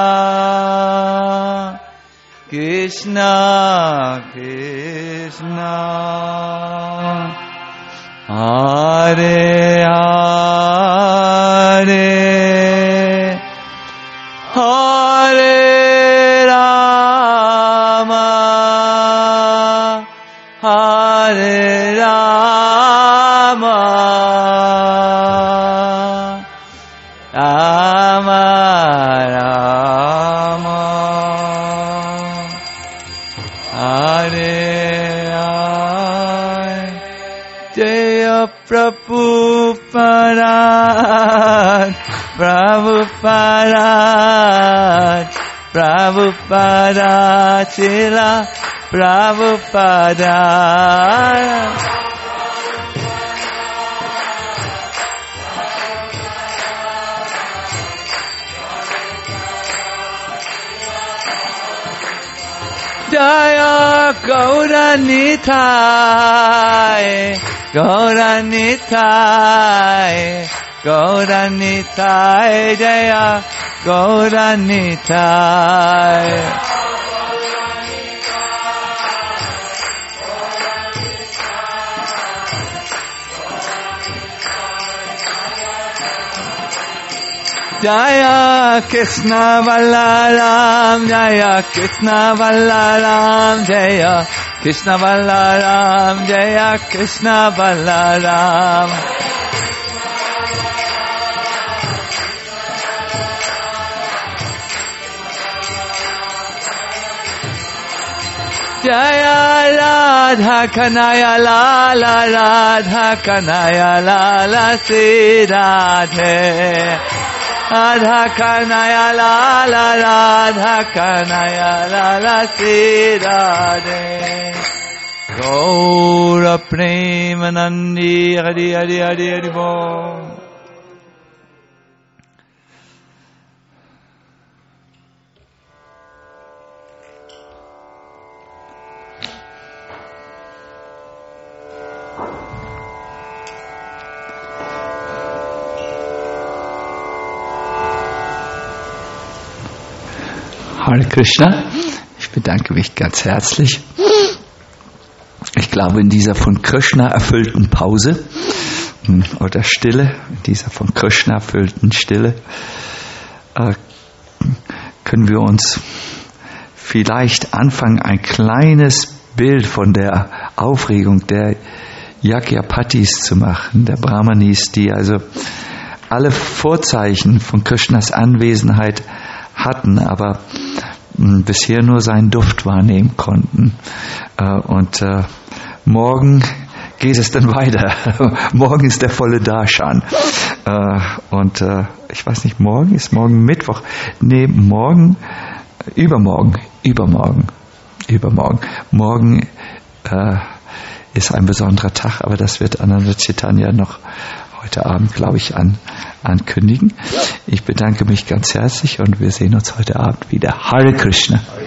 Krishna Krishna, Hare Hare, Hare Rama, Hare Rama, Rama Rama, Hare Hare. Prabhupada, Prabhupada, Prabhupada, Srila Prabhupada. Jaya Gauranitai, Gauranitai, Gauranitai, Jaya Gauranitai. Jaya Krishna Balaram, Jaya Krishna Balaram, Jaya Krishna Balaram, Jaya Krishna Balaram. Jaya Radha Kanaya Lala, Radha Kanaya Lala, Sri Radhe. Radha Kanaya Lala, Radha Kanaya Lala, Sri Radhe. Gaura Premanandi, Hari Hari Hari Hari Bol. Hare Krishna, ich bedanke mich ganz herzlich. Ich glaube, in dieser von Krishna erfüllten Pause oder Stille, in dieser von Krishna erfüllten Stille, äh, können wir uns vielleicht anfangen, ein kleines Bild von der Aufregung der Yajnapatis zu machen, der Brahmanis, die also alle Vorzeichen von Krishnas Anwesenheit hatten, aber mh, bisher nur seinen Duft wahrnehmen konnten. Äh, und äh, morgen geht es dann weiter. Morgen ist der volle Darshan. Äh, und äh, ich weiß nicht, morgen ist morgen Mittwoch. Nee, morgen, übermorgen, übermorgen, übermorgen. Morgen äh, ist ein besonderer Tag, aber das wird Ananda Chaitanya noch heute Abend, glaube ich, an, ankündigen. Ich bedanke mich ganz herzlich und wir sehen uns heute Abend wieder. Hare Krishna.